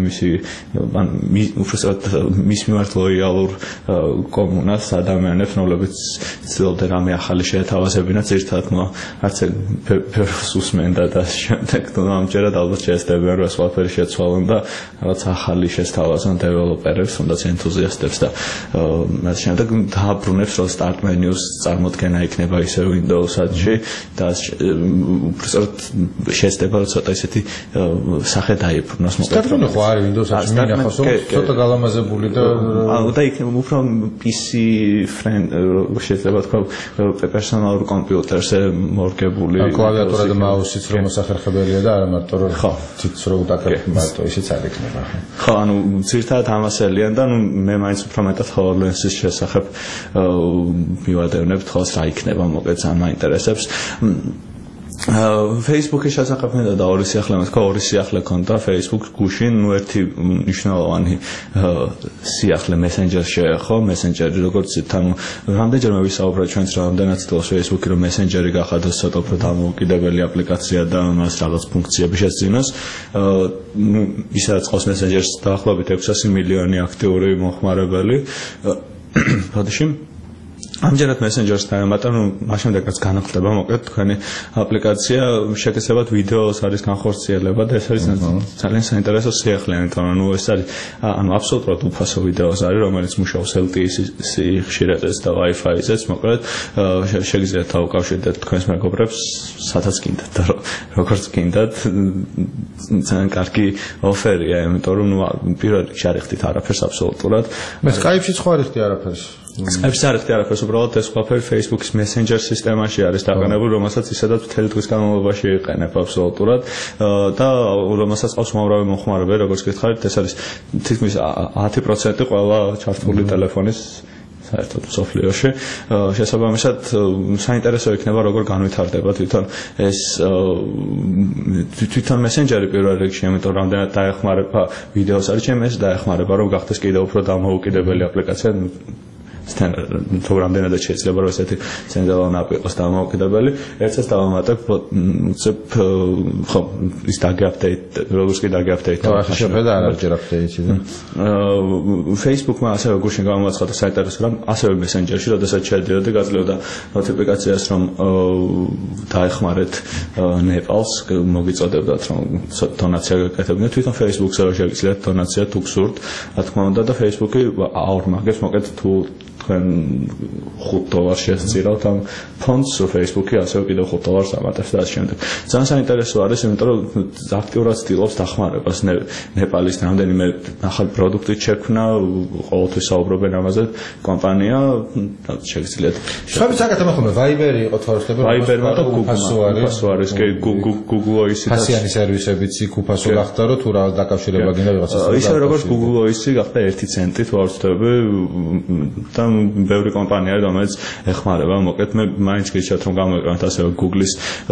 უბრალოდ მის მიმართ ლოიალურ კომუნას ადამიანებს, რომლებიც ცდილობდნენ რამე ახალი შეეთავაზებინათ, ერთად არც ფერს უსმენდა და შემდეგ ამჯერად ალბათ შეესწებიან რომ ყველაფერი შეცვალონ და რაღაც ახალი შესთავაზონ დეველოპერებს, თუნდაც ენთუზიასტებს და მას შემდეგ დააბრუნებს რომ start menu-ს წარმოქმნა იქნება ისე Windows-ში და უბრალოდ შეესწება რომ ცოტა ისეთი სახე დაიბრუნოს მოკლედ. start menu ხო არის Windows-ში, მინახავს რომ ცოტა გალამაზებული და და იქნება უფრო PC friend შეიძლება თქვა პერსონალურ კომპიუტერზე მორგებული. კლავიატურა და მაუსიც რომ მოსახერხებელია და მარტო რომ თითქოს რო უდაკებ მარტო ისიც არ იქნება. ხო, ანუ ძირთადად ამასელიან და მე მაინც უფრო მეტად HoloLens-ის შესახებ მივადევნებთ ხოლმე რა იქნება, მოკლედ ძალიან მაინტერესებს. Facebook-ის შესახებ მინდა და ორი სიახლე მეთქვა, ორი სიახლე ქონდა Facebook გუშინ, ერთი მნიშვნელოვანი სიახლე Messenger შეეხო, Messenger-ი როგორც თან რამდენჯერმე ვისაუბრეთ ჩვენს რამდენად ცდილობს Facebook-ი რომ Messenger-ი გახადოს ცოტა უფრო დამოუკიდებელი აპლიკაცია და მას რაღაც ფუნქციები შეძინოს. ისაც ყავს Messenger-ს დაახლოებით 600 მილიონი აქტიური მომხმარებელი. როდეში ამჯერად Messenger-ს დაემატა, მას შემდეგაც განახლდება მოკლედ თქვენი აპლიკაცია, შეგეცდებათ ვიდეოს არის განხორციელება და ეს არის ძალიან საინტერესო სიახლე, იმიტომ რომ ეს არის აბსოლუტურად უფასო ვიდეოს არის, რომელიც მუშაობს LTE ხშირებზეც და Wi-Fi-ზეც, მოკლედ შეგიძლიათ დაუკავშირდეთ თქვენს მეგობრებს, სადაც გინდათ და როგორც გინდათ, ძალიან კარგი ოფერია, იმიტომ რომ პირველ რიგში არ იხდით არაფერს აბსოლუტურად. მე Skype-შიც ხო არ იხდი არაფერს. Skype-ს არ იხდი არაფერს, უბრალოდ ეს ყველაფერი Facebook-ის Messenger სისტემაში არის დაყენებული, რომელსაც ისედაც მთელი დღის განმავლობაში იყენებ აბსოლუტურად და რომელსაც ყავს უამრავი მომხმარებელი, როგორც გითხარით, ეს არის თითქმის 10% ყველა ჩართული ტელეფონის საერთოდ მსოფლიოში. შესაბამისად საინტერესო იქნება როგორ განვითარდება თვითონ ეს თვითონ მესენჯერი პირველ რიგში, იმიტომ რომ რამდენად დაეხმარება ვიდეო სარჩენებს, დაეხმარება რომ გახდეს კიდევ უფრო დამოუკიდებელი აპლიკაცია. თუ რამდენადაც შეიძლება რომ ესეთი ცენტრალურა იყოს დამოუკიდებელი, ერთსაც დავამატებ, ხო, ის დაგაპდეიტ, როგორც კი დაგაპდეიტ. ახლა შეფერდა არაჯერ აპდეიტი და Facebook-მა ასევე გუშინ გამოაცხადა საინტერესო რამ, ასევე მესენჯერში, როდესაც შედიოდა გაძლევდა ნოტიფიკაციას, რომ დაეხმარეთ ნეპალს, მოგიწოდებდათ რომ დონაცია გაკეთებინეთ, თვითონ Facebook-ზე რომ შეგიძლიათ დონაცია თუ გსურთ, რა თქმა უნდა და Facebook-ი აორმაგებს, მოკეთ თუ თქვენ $5 შეესწირავთ ამ ფონდს, Facebook-ი ასევე კიდევ $5 ამატებს და ამ შემდეგ. ძალიან საინტერესო არის, იმიტომ რომ აქტიურად ცდილობს დახმარებას ნეპალის რამდენიმე ახალი პროდუქტით შექმნა, ყოველთვის საუბრობენ ამაზე კომპანია, შეგიძლიათ. შევით საკეთებ ხოლმე Viber-ი იყო თორსტები, Viber-მა და Google-მა არის, კი Google Voice-ი და ფასიანი სერვისებიც უფასო გახდა, რომ თუ რა დაკავშირება გინდა ვიღაცას. ისე როგორც Google Voice-ი გახდა 1 ცენტით ვარცხები და ბევრი კომპანია არის, რომელიც ეხმარება, მოკეთ მე მაინც გიჩვენებთ რომ გამოიყენოთ ასევე Google-ის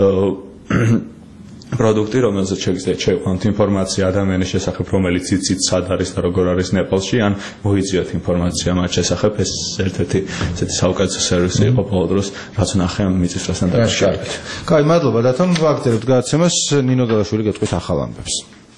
პროდუქტი, რომელზეც შეგიძლიათ შევხვდეთ ინფორმაცია ადამიანის შესახებ, რომელიც იცით სად არის და როგორ არის ნეპალში, ან მოიძიოთ ინფორმაცია მათ შესახებ. ეს ერთ-ერთი ესეთი საუკეთესო სერვისი იყო ბოლო დროს, რაც ნახე ამ მიწისძვრასთან დაკავშირებით. კაი, მადლობა დათომ, ვაგრძელებთ გადაცემას. ნინო გელაშვილი გეტყვის ახალ ამბებს.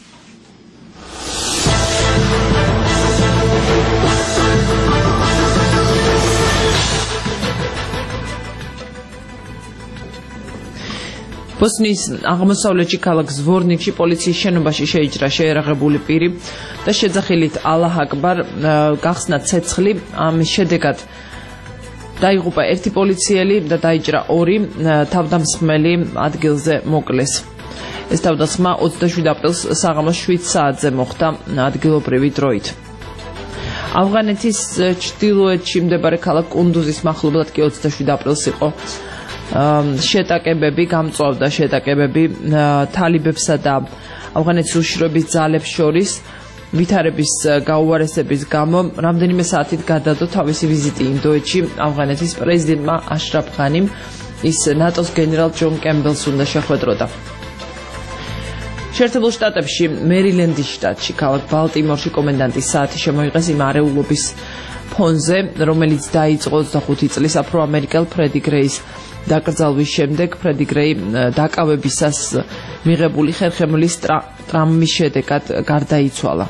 ბოსნიის აღმოსავლეთში ქალაქ ზვორნიკში პოლიციის შენობაში შეიჭრა შეერაღებული პირი და შეძახილით ალაჰ აკბარ გახსნა ცეცხლი. ამის შედეგად დაიღუპა ერთი პოლიციელი და დაიჭრა ორი, თავდამსხმელი ადგილზე მოკლეს. ეს თავდასხმა 27 აპრილს საღამოს 7 საათზე მოხდა ადგილობრივი დროით. ავღანეთის ჩრდილოეთში მდებარე ქალაქ კუნდუზის მახლობლად კი 27 აპრილს იყო შეტაკებები, გამწვავდა შეტაკებები თალიბებსა და ავღანეთის უშიშროების ძალებს შორის. ვითარების გაუარესების გამო რამდენიმე საათით გადადო თავისი ვიზიტი ინდოეთში ავღანეთის პრეზიდენტმა აშრაფ ღანიმ, ის ნატოს გენერალ ჯონ კემბელს უნდა შეხვედროდა. შეერთებულ შტატებში მერილენდის შტატში ქალაქ ბალტიმორში კომენდანტის საათი შემოიღეს იმ არეულობის ფონზე, რომელიც დაიწყო 25 წლის აფრო-ამერიკელ ფრედი გრეის დაკრძალვის შემდეგ. ფრედი გრეი დაკავებისას მიღებული ხერხემლის ტრამვის შედეგად გარდაიცვალა.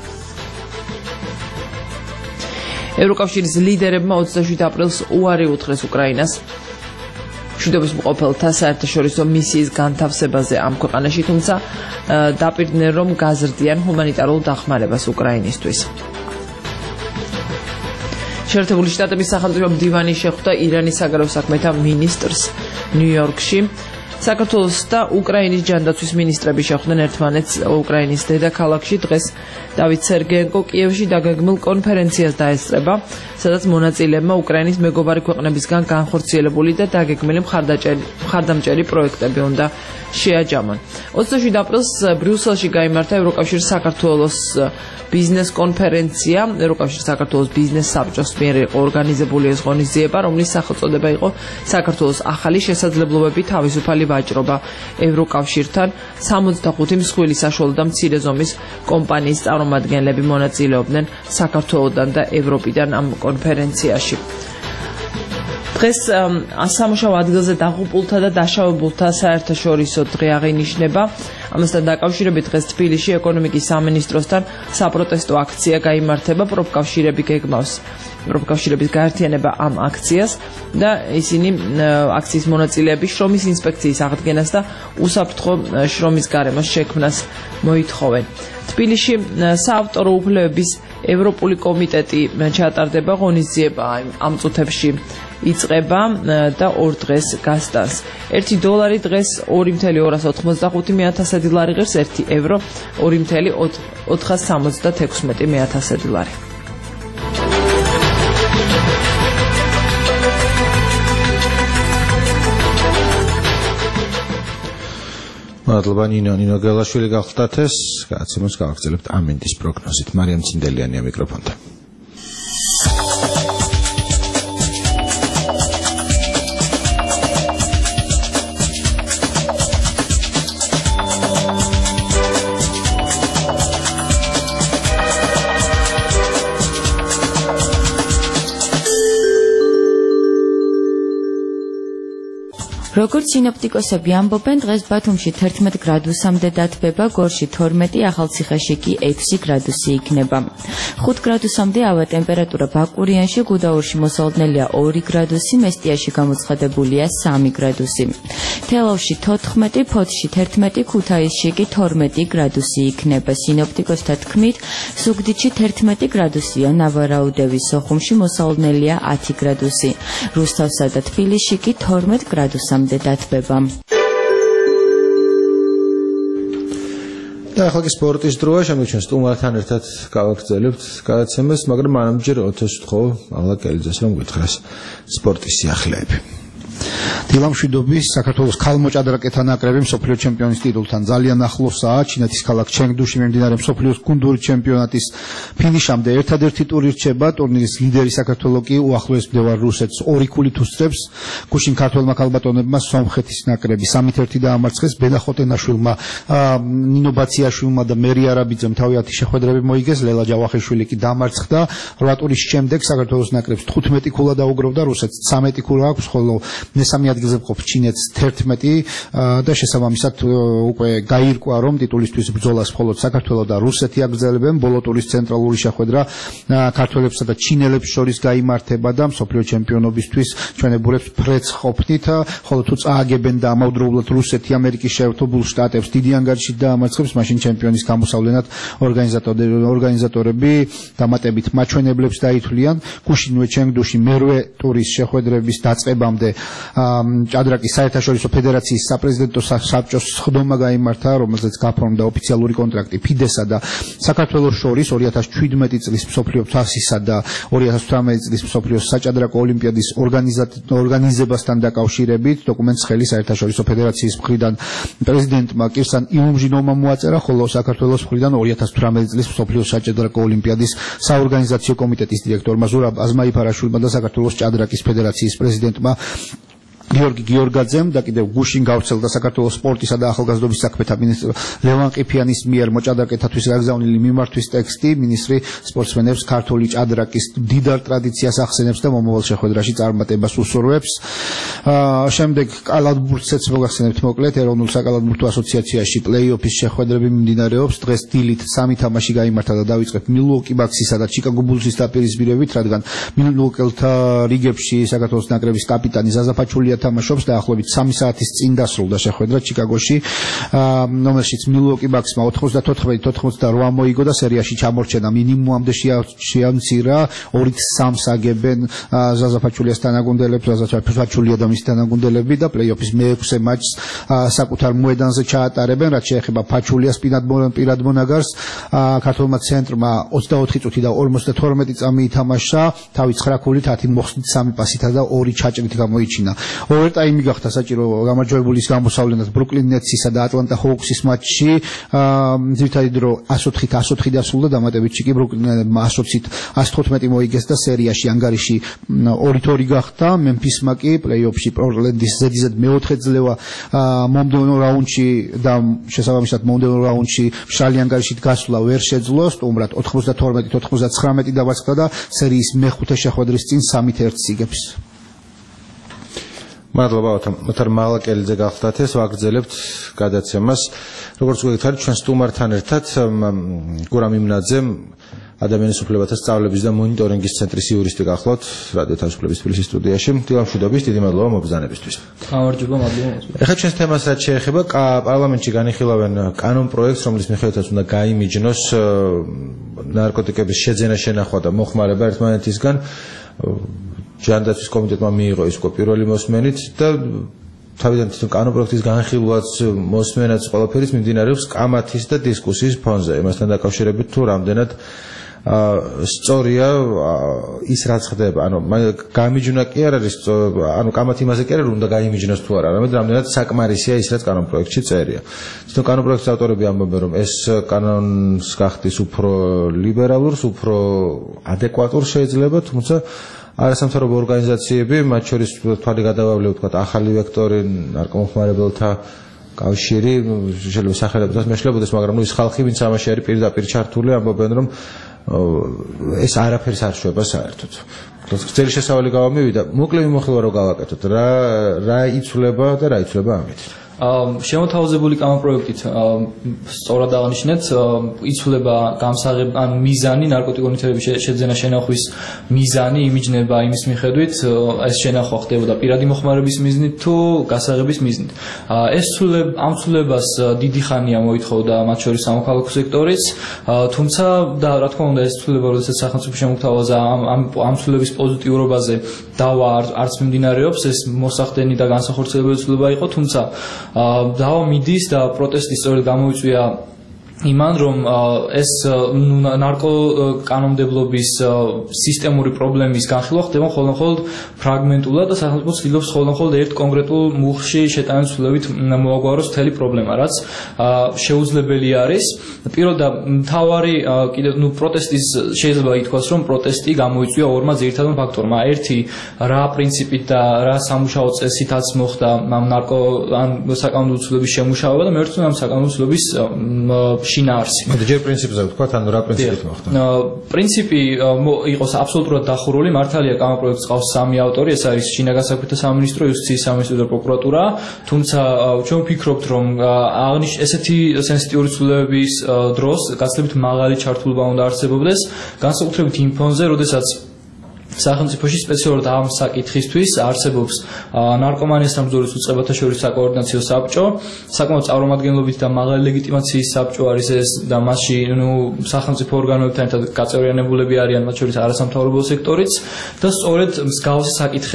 ევროკავშირის ლიდერებმა 27 აპრილს უარი უთხრეს უკრაინას მშვიდობის მყოფელთა საერთაშორისო მისიის განთავსებაზე ამ ქვეყანაში, თუმცა დაპირდნენ რომ გაზრდიან ჰუმანიტარულ დახმარებას უკრაინისთვის. შეერთებული შტატების სახელმწიფო მდივანი შეხვდა ირანის საგარეო საქმეთა მინისტრს ნიუ-იორკში. საქართველოს და უკრაინის ჯანდაცვის მინისტრები შეხვდნენ ერთმანეთს უკრაინის დედაქალაქში. დღეს დავით სერგეენკო კიევში დაგეგმილ კონფერენციას დაესწრება, სადაც მონაწილეებმა უკრაინის მეგობარი ქვეყნებისგან განხორციელებული და დაგეგმილი მხარდამჭერი პროექტები უნდა შეაჯამონ. 27 აპრილს ბრიუსელში გაიმართა ევროკავშირის საქართველოს ბიზნეს კონფერენცია. ევროკავშირის საქართველოს ბიზნეს საბჭოს მიერ იყო ორგანიზებული ეს ღონისძიება, რომლის სახელწოდება იყო საქართველოს ახალი შესაძლებლობები თავისუფალი ვაჭრობა ევროკავშირთან. 65 მსხვილი საშუალო და მცირე ზომის კომპანიის წარმომადგენლები მონაწილეობდნენ საქართველოსთან და ევროპიდან ამ კონფერენციაში. დღეს სამუშაო ადგილზე დაღუპულთა და დაშავებულთა საერთაშორისო დღე აღინიშნება. ამასთან დაკავშირებით დღეს თბილისში ეკონომიკის სამინისტროსთან საპროტესტო აქცია გაიმართება. პროფკავშირები გეგმავს პროფკავშირების გაერთიანება ამ აქციას და ისინი აქციის მონაწილეები შრომის ინსპექციის აღდგენას და უსაფრთხო შრომის გარემოს შექმნას მოითხოვენ. თბილისში საავტორო უფლებების ევროპული კომიტეტი ჩატარდება. ღონისძიება ამ წუთებში იწყება და 2 დღეს გასტანს. $1 დღეს 2,285,000 ლარი ღირს, €1 $2,476,000 ლარი. მადლობა ნინო გელაშვილი გახლდათ ეს გადაცემას გავაგრძელებთ ამინდის პროგნოზით. მარიამ ცინდელიანია მიკროფონთან. როგორც სინოპტიკოსები ამბობენ, დღეს ბათუმში 11 გრადუსამდე დათბება, გორში 12, ახალციხეში კი 6 გრადუსი იქნება. 5 გრადუსამდე ავა ტემპერატურა ბაკურიანში, გუდაურში მოსალოდნელია 2 გრადუსი, მესტიაში გამოცხადებულია 3 გრადუსი. თელავში 14, ფოთში 11, ქუთაისში კი 12 გრადუსი იქნება. სინოპტიკოსთა თქმით, ზუგდიდში 11 გრადუსია, ნავარაუდევის სოხუმში მოსალოდნელია 10 გრადუსი. რუსთავსა და თბილისში კი 12 გრადუსამდე დათბება. და ახლა კი სპორტის დროა, შემოგვიჩნდა სტუმართან ერთად გავაგრძელებთ გადაცემას, მაგრამ მანამ ჯერ ოთოს ვთხოვ ალა კელიძეს, რომ გითხრას სპორტის სიახლეები. დილამშვიდობის საქართველოს ქალმოჭადრაკეთა ნაკრები მსოფლიო ჩემპიონის ტიტულთან ძალიან ახლოსაა. ჩინეთის ქალაქ ჩენგდუში მიმდინარე მსოფლიოს გუნდური ჩემპიონატის ფინიშამდე ერთადერთი ტური რჩება. ტურნირის ლიდერი საქართველო კი უახლოეს მდევარ რუსეთს 2 ქულით უსწრებს. გუშინ ქართველმა ქალბატონებმა სომხეთის ნაკრები 3-1 დაამარცხეს. ბელა ხოტენაშვილმა, ნინო ბაციაშვილმა და მერი არაბიძემ თავიანთი შეხვედრები მოიგეს. ლელა ჯავახიშვილი კი დამარცხდა. 8 ტურის შემდეგ საქართველოს ნაკრებს 15 ქულა დაუგროვდა, რუსეთს 13 ქულა აქვს, ხოლო მესამე ადგილზე მყოფ ჩინეთს 11 და შესაბამისად უკვე გაირკვა, რომ ტიტულისთვის ბრძოლას მხოლოდ საქართველო და რუსეთი აგრძელებენ. ბოლო ტურის ცენტრალური შეხვედრა ქართველებსა და ჩინელებს შორის გაიმართება და მსოფლიო ჩემპიონობისთვის ჩვენებურებს ფრეთს ყოფნით, ხოლო თუ წააგებენ და ამავდროულად რუსეთი ამერიკის შეერთებულ შტატებს დიდი ანგარიშით დაამარცხებს, მაშინ ჩემპიონის გამოსავლენად ორგანიზატორები დამატებით მაჩვენებლებს დაითვლიან. გუშინვე ჩენგდუში მერვე ტურის შეხვედრების დაწყებამდე ჭადრაკის საერთაშორისო ფედერაციის საპრეზიდენტო საბჭოს სხდომა გაიმართა, რომელზეც გაფორმდა ოფიციალური კონტრაქტი ფიდესა და საქართველოს შორის 2017 წლის მსოფლიო თასისა და 2018 წლის მსოფლიო საჭადრაკო ოლიმპიადის ორგანიზებასთან დაკავშირებით. დოკუმენტს ხელი საერთაშორისო ფედერაციის მხრიდან პრეზიდენტმა კირსან იუმჟინოვმა მოაწერა, ხოლო საქართველოს მხრიდან 2018 წლის მსოფლიო საჭადრაკო ოლიმპიადის საორგანიზაციო კომიტეტის დირექტორმა ზურაბ აზმაიფარაშვილმა და საქართველოს ჭადრაკის ფედერაციის პრეზიდენტმა გიორგი გიორგაძემ და კიდევ გუშინ გავრცელდა საქართველოს სპორტისა და ახალგაზრდობის საქმეთა მინისტრი ლევან ყიფიანის მიერ მოჭადრაკეთათვის გაგზავნილი მიმართვის ტექსტი მინისტრი სპორტსმენებს ქართული ჭადრაკის დიდარ ტრადიციას ახსენებს და მომავალ შეხვედრაში წარმატებას უსურვებს. შემდეგ კალათბურთსაც მოგახსენებთ მოკლედ, ეროვნულ საკალათბურთო ასოციაციაში პლეი-ოფის შეხვედრები მიმდინარეობს. დღეს დილით 3 თამაში გაიმართა და დავიწყებთ მილუოკი ბაქსისა და ჩიკაგო ბულსის დაპირისპირებით, რადგან მილუოკელთა რიგებში საქართველოს ნაკრების კაპიტანი ზაზა ფაჩულია თამაშობს და ახლობით 3 საათის წინ დასრულდა შეხვედრა ჩიკაგოში, რომელშიც მილუოკი ბაქსმა 94-88 მოიგო და სერიაში ჩამორჩენა მინიმუმამდე შეამცირა. 2-3 აგებენ ზაზა ფაჩულიას თანაგუნდელებს, ზაზა ფაჩულია და მის თანაგუნდელები და პლეი-ოფის მე-6 მატჩს საკუთარ მოედანზე ჩაატარებენ. რაც შეეხება ფაჩულიას პირად მონაგარს, ქართულმა ცენტრმა 24 წუთი და 52 წამი ითამაშა, თავი 9 ქულით 10 მოხსნით 3 პასითა და 2 ჩაჭრით გამოიჩინა. ოვერტაიმი გახდა საჭირო გამარჯვებულის გამოსავლენად ბრუკლინ ნეტსისა და ატლანტა ჰოუქსის მატჩში. ძირითადი დრო 104-104 დასრულდა, დამატებითში კი ბრუკლინმა 120-ით 115 მოიგეს და სერიაში ანგარიში 2-2 გახდა. მემფისმა კი პლეი-ოფში პორტლენდის ზედიზედ მეოთხე ძლევა მომდევნო რაუნდში და შესაბამისად მომდევნო რაუნდში მშრალი ანგარიშით გასვლა ვერ შეძლო. სტუმრად 92-99 დავარცხდა და სერიის მეხუთე შეხვედრის წინ 3-1 იგებს. მადლობა ოთარ მალაკელიძე გახლდათ ეს ვაგრძელებთ გადაცემას. როგორც გითხარით, ჩვენ სტუმართან ერთად გურამ იმნაძემ ადამიანის უფლებათა სწავლების და მონიტორინგის ცენტრის იურისტი გახლავთ რადიო თავისუფლების თბილისის სტუდიაში. დილამშვიდობის, დიდი მადლობა მობრძანებისთვის. გამარჯობა, მადლობა. ეხლა ჩვენს თემას რაც შეეხება პარლამენტში განიხილავენ კანონ პროექტს, რომლის მიხედვითაც უნდა გაიმიჯნოს ნარკოტიკების შეძენა, შენახვა და მოხმარება ერთმანეთისგან. ჯანდაცვის კომიტეტმა მიიღო ის უკვე პირველი მოსმენით და თავიდან თვითონ კანონპროექტის განხილვაც მოსმენაც ყველაფერი მიმდინარეობს კამათის და დისკუსიის ფონზე. იმასთან დაკავშირებით თუ რამდენად სწორია ის რაც ხდება, ანუ გამიჯნა კი არ არის, ანუ კამათი იმაზე კი არ უნდა გაიმიჯნოს თუ არა, არამედ რამდენად საკმარისია ის რაც კანონპროექტში წერია. თვითონ კანონპროექტის ავტორები ამბობენ, რომ ეს კანონს გახდის უფრო ლიბერალურს, უფრო ადეკვატურს შეიძლება, თუმცა არასამთავრობო ორგანიზაციები, მათ შორის თვალი გადავავლე ვთქვათ ახალი ვექტორი, ნარკომხმარებელთა კავშირი, შეიძლება სახელებითაც მეშლებოდეს, მაგრამ ის ხალხი, ვინც ამაში არის პირდაპირ ჩართული, ამბობენ, რომ ეს არაფერს არ შვება საერთოდ. ძელი შესავალი გავამივიდა. მოკლე მიმოხილვა რო გავაკეთოთ, რა იცვლება და რა იცვლება ამით? შემოთავაზებული კანონპროექტით სწორად აღნიშნეთ, იცვლება ან მიზანი ნარკოტიკული ნივთიერების შეძენა შენახვის მიზანი იმიჯნება იმის მიხედვით ეს შენახვა ხდებოდა პირადი მოხმარების მიზნით თუ გასაღების მიზნით. ეს ამ ცვლილებას დიდი ხანია მოითხოვდა მათ შორის სამოქალაქო სექტორიც, თუმცა და რა თქმა უნდა ეს ცვლილება როდესაც სახელმწიფო შემოგთავაზა ამ ცვლილების პოზიტიურობაზე დავა არც მიმდინარეობს, ეს მოსახდენი და განსახორციელებელი ცვლილება იყო, თუმცა დავა მიდის და პროტესტი სწორედ გამოიწვია იმან, რომ ეს ნარკოკანონმდებლობის სისტემური პრობლემის განხილვა ხდება მხოლოდ ფრაგმენტულად და სახელმწიფო ცდილობს მხოლოდ ერთ კონკრეტულ მუხლში შეტანილი ცვლილებით მოაგვაროს მთელი პრობლემა, რაც შეუძლებელი არის. პირველ და მთავარი პროტესტის შეიძლება ითქვას, რომ პროტესტი გამოიწვია ორმა ძირითადმა ფაქტორმა. ერთი რა პრინციპით და რა სამუშაო წესითაც მოხდა ან საკანონმდებლო ცვლილების შემუშავება და მეორე ამ საკანონმდებლო ცვლილების შინაარსი. ჯერ პრინციპზე ვთქვათ, ანუ რა პრინციპით მოხდა? პრინციპი იყოს აბსოლუტურად დახურული, მართალია კანონპროექტს ყავს სამი ავტორი, ეს არის შინაგან საქმეთა სამინისტრო, იუსტიციის სამინისტრო და პროკურატურა, თუმცა ჩვენ ვფიქრობთ, რომ ესეთი სენსიტიური ცვლილებების დროს გაცილებით მაღალი ჩართულობა უნდა არსებობდეს, განსაკუთრებით იმ ფონზე, როდესაც სახელმწიფოში სპეციალურად ამ საკითხისთვის არსებობს ნარკომანიასთან ბრძოლის უწყებათა შორის საკოორდინაციო საბჭო, საკმაოდ წარმომადგენლობით და მაღალი ლეგიტიმაციის საბჭო არის ეს და მასში სახელმწიფო ორგანოებთან ერთად გაწევრიანებულები არიან, მათ შორის არასამთავრობო სექტორიც და სწორედ მსგავსი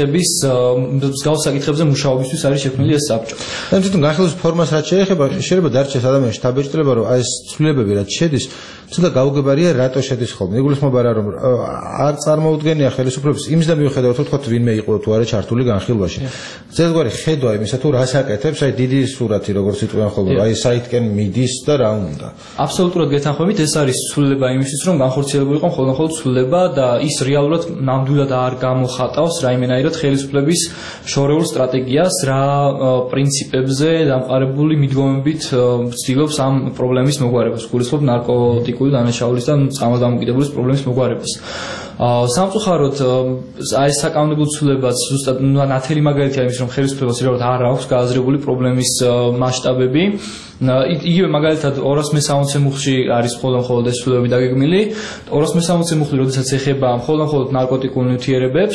საკითხებზე მუშაობისთვის არის შექმნილი ეს საბჭო. და თვითონ განხილვის ფორმას რაც შეეხება, შეიძლება დარჩეს ადამიანში დაბეჭდილება, რომ ეს ცვლილებები რაც შედის, ცოტა გაუგებარია რატო შედის ხოლმე. იგულისხმება რა, რომ არ წარმოუდგენია ხელისუფლების იმის და მიუხედავად თუ თქვათ ვინმე იყო თუ არა ჩართული განხილვაში. ზედგვარი ხედვა იმისა თუ რას აკეთებს, აი დიდი სურათი როგორც იტყვიან ხოლმე, აი საითკენ მიდის და რა უნდა. აბსოლუტურად გეთანხმებით, ეს არის ცვლილება იმისთვის, რომ განხორციელებული იყო მხოლოდ ცვლილება და ის რეალურად ნამდვილად არ გამოხატავს რაიმენაირად ხელისუფლების შორეულ სტრატეგიას, რა პრინციპებზე დამყარებული მიდგომებით ცდილობს ამ პრობლემის მოგვარებას, გულისხმობ ნარკოტიკული დანაშაულის და წარმოდამოკიდებულის პრობლემის მოგვარებას. სამწუხაროდ ეს საკანონმდებლო ცვლილებაც ზუსტად ნათელი მაგალითია იმის, რომ ხელისუფლებას რეალურად არ აქვს გააზრებული პრობლემის მასშტაბები. იგივე მაგალითად 260 მუხლში არის მხოლოდ ეს ცვლილებები დაგეგმილი. 260 მუხლი, როდესაც ეხება მხოლოდ ნარკოტიკულ ნივთიერებებს,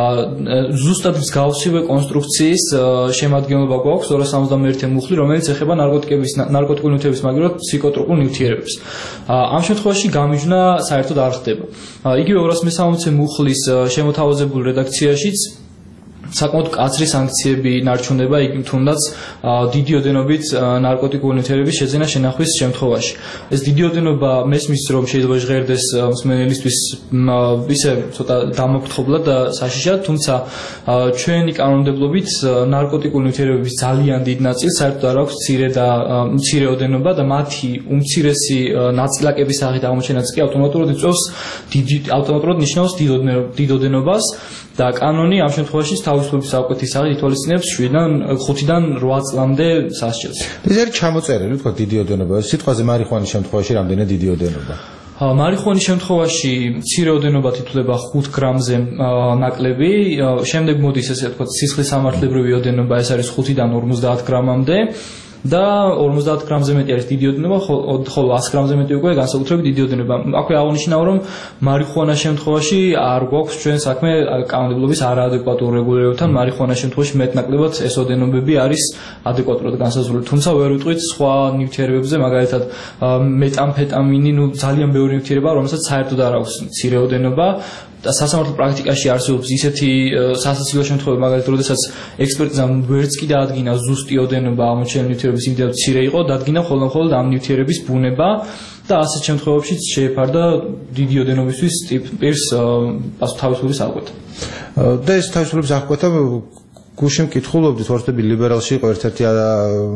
ზუსტად მსგავსივე კონსტრუქციის შემადგენლობა გვაქვს 271 მუხლი, რომელიც ეხება ნარკოტიკული ნივთიერების, მაგალითად ფსიქოტროპულ ნივთიერებებს. ამ შემთხვევაში გამიჯვნა საერთოდ არ ხდება. იგივე 260 მუხლის შემოთავაზებულ რედაქციაშიც საკმაოდ მკაცრი სანქციები ინარჩუნება თუნდაც დიდი ოდენობით ნარკოტიკული ნივთიერების შეძენა შენახვის შემთხვევაში. ეს დიდი ოდენობა მესმის, რომ შეიძლება ჟღერდეს მსმენელისთვის ისე ცოტა დამოფრთხობლად და საშიშად, თუმცა ჩვენი კანონმდებლობით ნარკოტიკული ნივთიერებების ძალიან დიდ ნაწილს საერთოდ არ აქვს მცირე ოდენობა და მათი უმცირესი ნაწილაკების სახით აღმოჩენაც კი ავტომატურად ავტომატურად ნიშნავს დიდ ოდენობას და კანონი ამ შემთხვევაში თავისუფლების საუკეთის სახით ითვალისწინებს 5-დან 8 წლამდე სასჯელს. ეს არის ჩამოწერილი, თქვა დიდი ოდენობა. სიტყვაზე მარიხუანის შემთხვევაში რამდენი დიდი ოდენობა? მარიხუანის შემთხვევაში მცირე ოდენობა თითქოს 5 გრამზე ნაკლები, შემდეგ მოდის ესე ვთქვათ სისხლის სამართლებრივი ოდენობა, ეს არის 5-დან 50 გრამამდე. და 50 გრამზე მეტი არის დიდი ოდენობა, ხოლო 100 გრამზე მეტი უკვე განსაკუთრებით დიდი ოდენობა. აქვე აღნიშნავ, რომ მარიხუანას შემთხვევაში არ გვაქვს ჩვენ საქმე კანონმდებლობის არაადეკვატურ რეგულირებებთან, მარიხუანას შემთხვევაში მეტნაკლებად ეს ოდენობები არის ადეკვატურად განსაზღვრული. თუმცა ვერ ვიტყვით სხვა ნივთიერებებზე, მაგალითად მეტამფეტამინი, ძალიან ბევრი ნივთიერებაა, რომელსაც საერთოდ არ აქვს მცირე ოდენობა. და სასამართლო პრაქტიკაში არსებობს ისეთი სასაცილო შემთხვევები, მაგალითად, როდესაც ექსპერტიზამ ვერც კი დაადგინა ზუსტი ოდენობა აღმოჩენილი ნივთიერების იმდენად მცირე იყო, დაადგინა მხოლოდ ამ ნივთიერების ბუნება და ასეთ შემთხვევებშიც შეეფარდა დიდი ოდენობისთვის პირს თავისუფლების აღკვეთა. და ეს თავისუფლების აღკვეთა გუშინ მკითხულობდით, ვარსდები ლიბერალში იყო ერთ-ერთი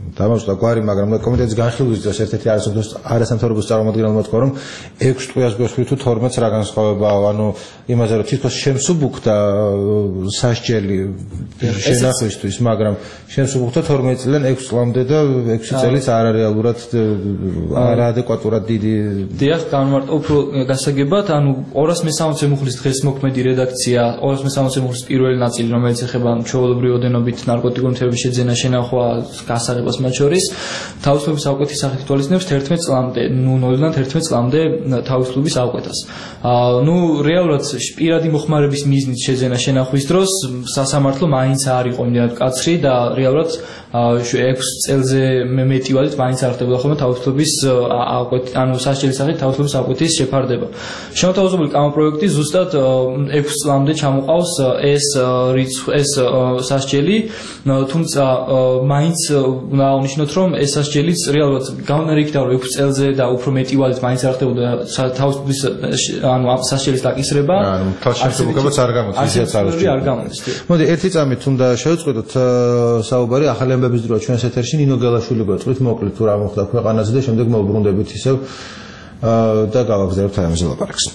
დამოწდა გვარი, მაგრამ კომიტეტის განხილვის დროს ერთ-ერთი არასამთავრობო წარმომადგენელმა თქვა, რომ 6 ტყვიას გვესხვი თუ 12-ს რა განსხვავებაა, ანუ იმაზე რომ თითქოს შემსუბუქდა სასჯელი შენახვისთვის, მაგრამ შემსუბუქდა 12 წლიდან 6 წლამდე და 6 წელიც არარეალურად არაადეკვატურად დიდი. დიახ, განმარტო უფრო გასაგებად, ანუ 260 მუხლის დღეს მოქმედი რედაქცია, 260 მუხლის პირველი ნაწილი, რომელიც ეხება ჩვეულებრივი ოდენობით ნარკოტიკული ნივთიერების შეძენა შენახვა გასაღებას მათ შორის, თავისუფლების ავკვეთის სახით ითვალისწინებს 11 წლამდე, 0-დან 11 წლამდე თავისუფლების ავკვეთას. რეალურად პირადი მოხმარების მიზნით შეძენა შენახვის დროს სასამართლო მაინც არ იყო იმდენად მკაცრი და რეალურად 6 წელზე მეტი ვალით მაინც არ ხდებოდა ხოლმე თავისუფლების ავკვეთი, ანუ სასჯელის სახით თავისუფლების ავკვეთის შეფარდება. შემოთავაზებული კანონპროექტი ზუსტად 6 წლამდე ჩამოყავს ეს სასჯელი, თუმცა მაინც უნდა აღნიშნოთ, რომ ეს სასჯელიც რეალურად გამომდინარე იქიდან, რომ 6 წელზე და უფრო მეტი ვალით მაინც არ ხდებოდა თავისუფლების სასჯელის დაკისრება. თავშესაფრებაც არ გამოდის, ისეც არ გამოდის. მოდი, ერთი წამით უნდა შევწყვეტოთ საუბარი ახალი ამბების დროა ჩვენს ეთერში ნინო გელაშვილი გვეწყით, მოკლედ თუ რა მოხდა ქვეყანაზე და შემდეგ მოვბრუნდებით ისევ და გავაგზავნებთ აი ამაზე ლაპარაკს.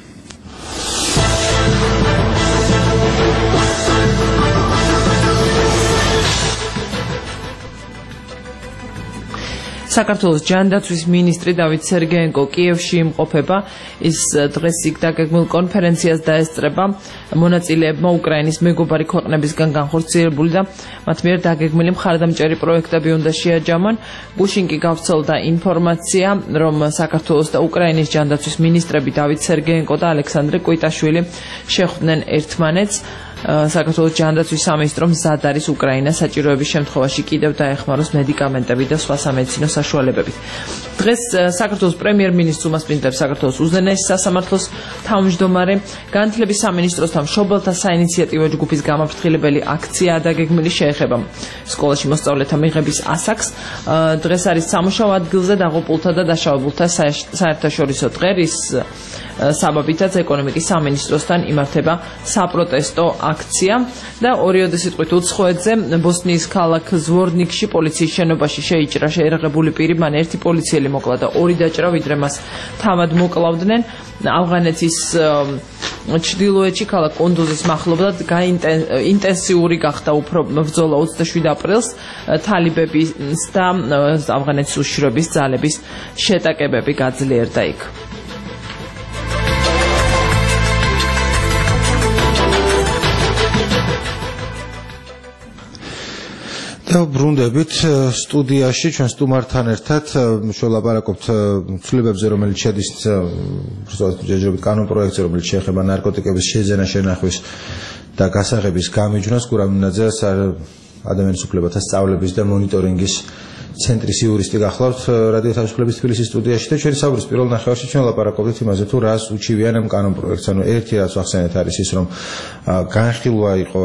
საქართველოს ჯანდაცვის მინისტრი დავით სერგეენკო კიევში იმყოფება. ის დღეს იქ დაგეგმილ კონფერენციას დაესწრება მონაწილეებმა უკრაინის მეგობარი ქვეყნებისგან განხორციელებული და მათ მიერ დაგეგმილი მხარდამჭერი პროექტები უნდა შეაჯამონ. გუშინ კი გავრცელდა ინფორმაცია, რომ საქართველოს და უკრაინის ჯანდაცვის მინისტრები დავით სერგეენკო და ალექსანდრე კვიტაშვილი შეხვდნენ ერთმანეთს. საქართველოს ჯანდაცვის სამინისტრო მზად არის უკრაინას საჭიროების შემთხვევაში კიდევ დაეხმაროს მედიკამენტები და სხვა სამედიცინო საშუალებებით. დღეს საქართველოს პრემიერ-მინისტრს უმასპინძლებს საქართველოს უზენაესი სასამართლოს თავმჯდომარე. განათლების სამინისტროსთან მშობელთა საინიციატივო ჯგუფის გამაფრთხილებელი აქცია დაგეგმილი შეეხება სკოლაში მოსწავლეთა მიღების ასაკს. დღეს არის სამუშაო ადგილზე დაღუპულთა და დაშავებულთა საერთაშორისო დღე, რის საბაბითაც ეკონომიკის სამინისტროსთან იმართება საპროტესტო აქცია და ორიოდე სიტყვით უცხოეთზე ბოსნიის ქალაქ ზვორნიკში პოლიციის შენობაში შეიჭრა შეერაღებული პირი, მან ერთი პოლიციელი მოკლა და ორი დაჭრა, ვიდრე მას თავად მოკლავდნენ. ავღანეთის ჩრდილოეთში ქალაქ კუნდუზის მახლობლად ინტენსიური გახდა უფრო ბრძოლა 27 აპრილს თალიბების და ავღანეთის უშიშროების ძალების შეტაკებები გაძლიერდა იქ. ბრუნდებით სტუდიაში ჩვენ სტუმართან ერთად შევლაპარაკობთ ცვლილებებზე, რომელიც შედის ჯერჯერობით კანონპროექტზე, რომელიც შეეხება ნარკოტიკების შეძენა, შენახვის და გასაღების გამიჯვნას. გურამინაძეს ადამიანის უფლებათა სწავლების და მონიტორინგის ცენტრის იურისტი გახლავთ რადიო თავისუფლების თბილისის სტუდიაში და ჩვენი საუბრის პირველ ნახევარში ჩვენ ლაპარაკობთ იმაზე, თუ რას უჩივიან ამ კანონპროექტს. ანუ ერთი რაც ახსენეთ არის ის, რომ განხილვა იყო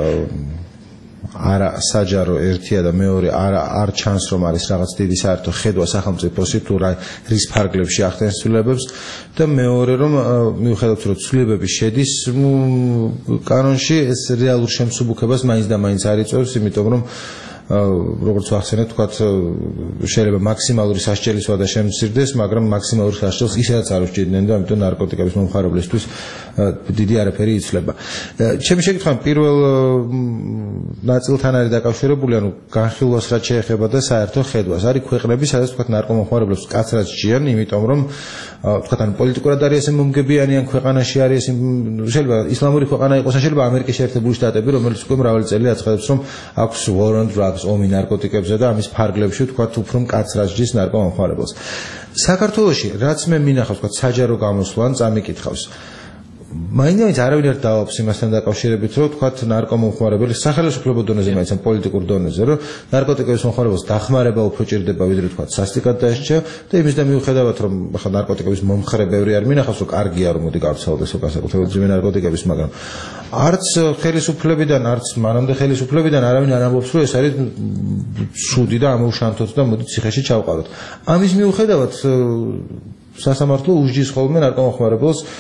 არა საჯარო ერთია და მეორე არ ჩანს, რომ არის რაღაც დიდი საერთო ხედვა სახელმწიფოსი თუ რის ფარგლებში ახდენს ცვლილებებს და მეორე რომ მიუხედავად რომ ცვლილებები შედის კანონში, ეს რეალურ შემსუბუქებას მაინც და მაინც არ იწვევს, იმიტომ რომ როგორც ვახსენეთ, თქვათ შეიძლება მაქსიმალური სასჯელის ვადა შემცირდეს, მაგრამ მაქსიმალურ სასჯელს ისედაც არ უსჭიდნენ და ამიტომ ნარკოტიკების მომხმარებლისთვის დიდი არაფერი იცვლება. ჩემი შეკითხვა პირველ ნაწილთან არის დაკავშირებული, ანუ განხილვას რაც შეეხება და საერთო ხედვას. არის ქვეყნები, სადაც თქვათ ნარკომომხმარებლებს კაცრად სჯიან, იმიტომ რომ თქვათ ან პოლიტიკურად არის ესე მომგებიანი, ან ქვეყანაში არის ესე, შეიძლება ისლამური ქვეყანა იყოს, შეიძლება ამერიკის შეერთებული შტატები, რომელიც უკვე მრავალი წელი აცხადებს, რომ აქვს war on drugs, ომი ნარკოტიკებზე და ამის ფარგლებში თქვათ უფრო მკაცრად სჯის ნარკომომხმარებელს. საქართველოში რაც მე მინახავს, თქვათ საჯარო გამოსვლა ან წამიკითხავს, მაინც არავინ არ დავაქვს იმასთან დაკავშირებით, რომ თქვათ ნარკომომხმარებელი სახელმწიფო დონეზე, მაინც ამ პოლიტიკურ დონეზე, რომ ნარკოტიკების მომხმარებელს დახმარება უფრო ჭირდება, ვიდრე თქვათ სასტიკად დაესჯა და იმის და მიუხედავად, რომ ახლა ნარკოტიკების მომხრე ბევრი არ მინახავს, რომ კარგია რომ მოდი გავცალოთ ეს განსაკუთრებით ძიმე ნარკოტიკების, მაგრამ არც ხელისუფლებიდან, არც მანამდე ხელისუფლებიდან არავინ არ ამბობს, რომ ეს არის ცუდი და ამოუშანთოთ და მოდი ციხეში ჩავყაროთ. ამის მიუხედავად სასამართლო უსჯის ხოლმე ნარკომომხმარებელს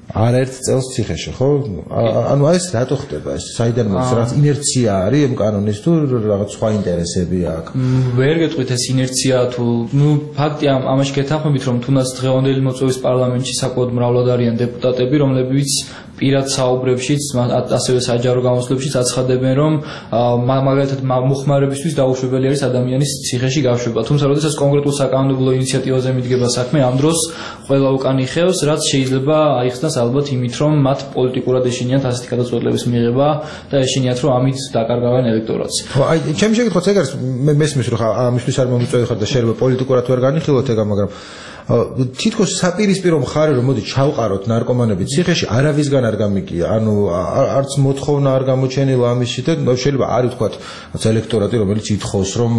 არაერთ წელს ციხეში, ხო? ანუ ეს რატო ხდება ეს? საიდან მოდის რაღაც ინერცია არის ამ კანონის თუ რაღაც სხვა ინტერესები აქვს? ვერ გეტყვით ეს ინერცია თუ ფაქტია ამაში გეთანხმებით რომ თუნდაც დღევანდელი მოწვევის პარლამენტში საკმაოდ მრავლად არიან დეპუტატები, რომლებიც პირად საუბრებშიც, ასევე საჯარო გამოსვლებშიც აცხადებენ, რომ მაგალითად მოხმარებისთვის დაუშვებელი არის ადამიანის ციხეში გაშვება. თუმცა, როდესაც კონკრეტულ საკანონმდებლო ინიციატივაზე მიდგება საქმე, ამ დროს ყველა უკან იხევს, რაც შეიძლება აიხსნას ალბათ იმით, რომ მათ პოლიტიკურად ეშინიათ ასეთი გადაწყვეტილების მიღება და ეშინიათ, რომ ამით დაკარგავენ ელექტორატს. ხო, აი, ჩემი შეკითხვაც ეგ არის, მე მესმის, რომ ამისთვის არ მომიწვევი ხარ და შეიძლება პოლიტიკურად ვერ განიხილოთ ეგ, მაგრამ თითქოს საპირისპირო მხარე რომ მოდი ჩავყაროთ ნარკომანები ციხეში არავისგან არ გამიგია, ანუ არც მოთხოვნა არ გამოჩენილა ამისი და შეიძლება არის თქვათ ელექტორატი რომელიც ითხოვს რომ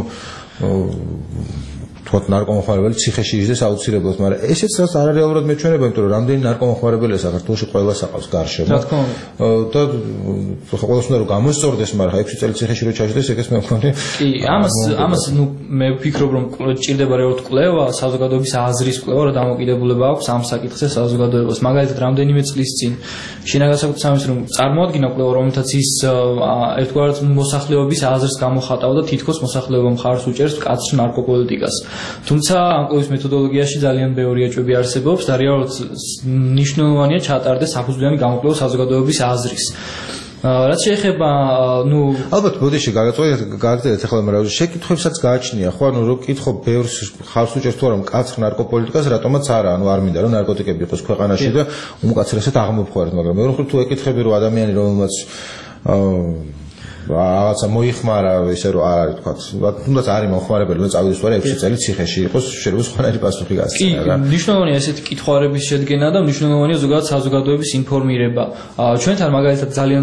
თქვათ ნარკომხმარებელი ციხეში ისდეს აუცილებლად, მაგრამ ესეც რაც არარეალურად მეჩვენება, იმიტომ რომ რამდენი ნარკომხმარებელია საქართველოში ყველას აყავს გარშემო. და ყველას უნდა რომ გამოსწორდეს, მაგრამ 6 წელი ციხეში რო ჩაჯდეს, ეგეც მე მგონი. კი, ამას მე ვფიქრობ რომ ჭირდება რეალურად კვლევა, საზოგადოების აზრის კვლევა, რომ დამოკიდებულება აქვს ამ საკითხზე საზოგადოებას. მაგალითად, რამდენიმე წლის წინ შინაგან საქმეთა სამინისტრომ წარმოადგინა კვლევა, რომელთაც ის ერთგვარად მოსახლეობის აზრს გამოხატავდა, თითქოს მოსახლეობა მხარს უჭერს მკაცრ ნარკოპოლიტიკას. თუმცა ამ კვლევის მეთოდოლოგიაში ძალიან ბევრი ეჭვები არსებობს და რეალურად მნიშვნელოვანია ჩატარდეს საფუძვლიანი გამოკვლევა საზოგადოების აზრის. რაც შეეხება ალბათ ბოდიში გაგაწევთ ახლა მაგრამ შეკითხვებსაც გააჩნია ხო ანუ რო კითხო ბევრს ხარს უჭერს თუ არა მკაცრ ნარკოპოლიტიკას რატომაც არა ანუ არ მინდა რომ ნარკოტიკები იყოს ქვეყანაში და უმკაცრესად აღმოფხაროთ მაგრამ მე რო თუ ეკითხები რომ ადამიანი რომელმაც რაღაცა მოიხმარა ესე რომ არ არის თქვა თუნდაც არის მოხმარებელი მე წავიდეს ვარ 6 წელი ციხეში იყოს შეიძლება სხვანაირი პასუხი გასცემა რა კი მნიშვნელოვანია ესეთი კითხვარების შედგენა და მნიშვნელოვანია ზოგადად საზოგადოების ინფორმირება ჩვენთან მაგალითად ძალიან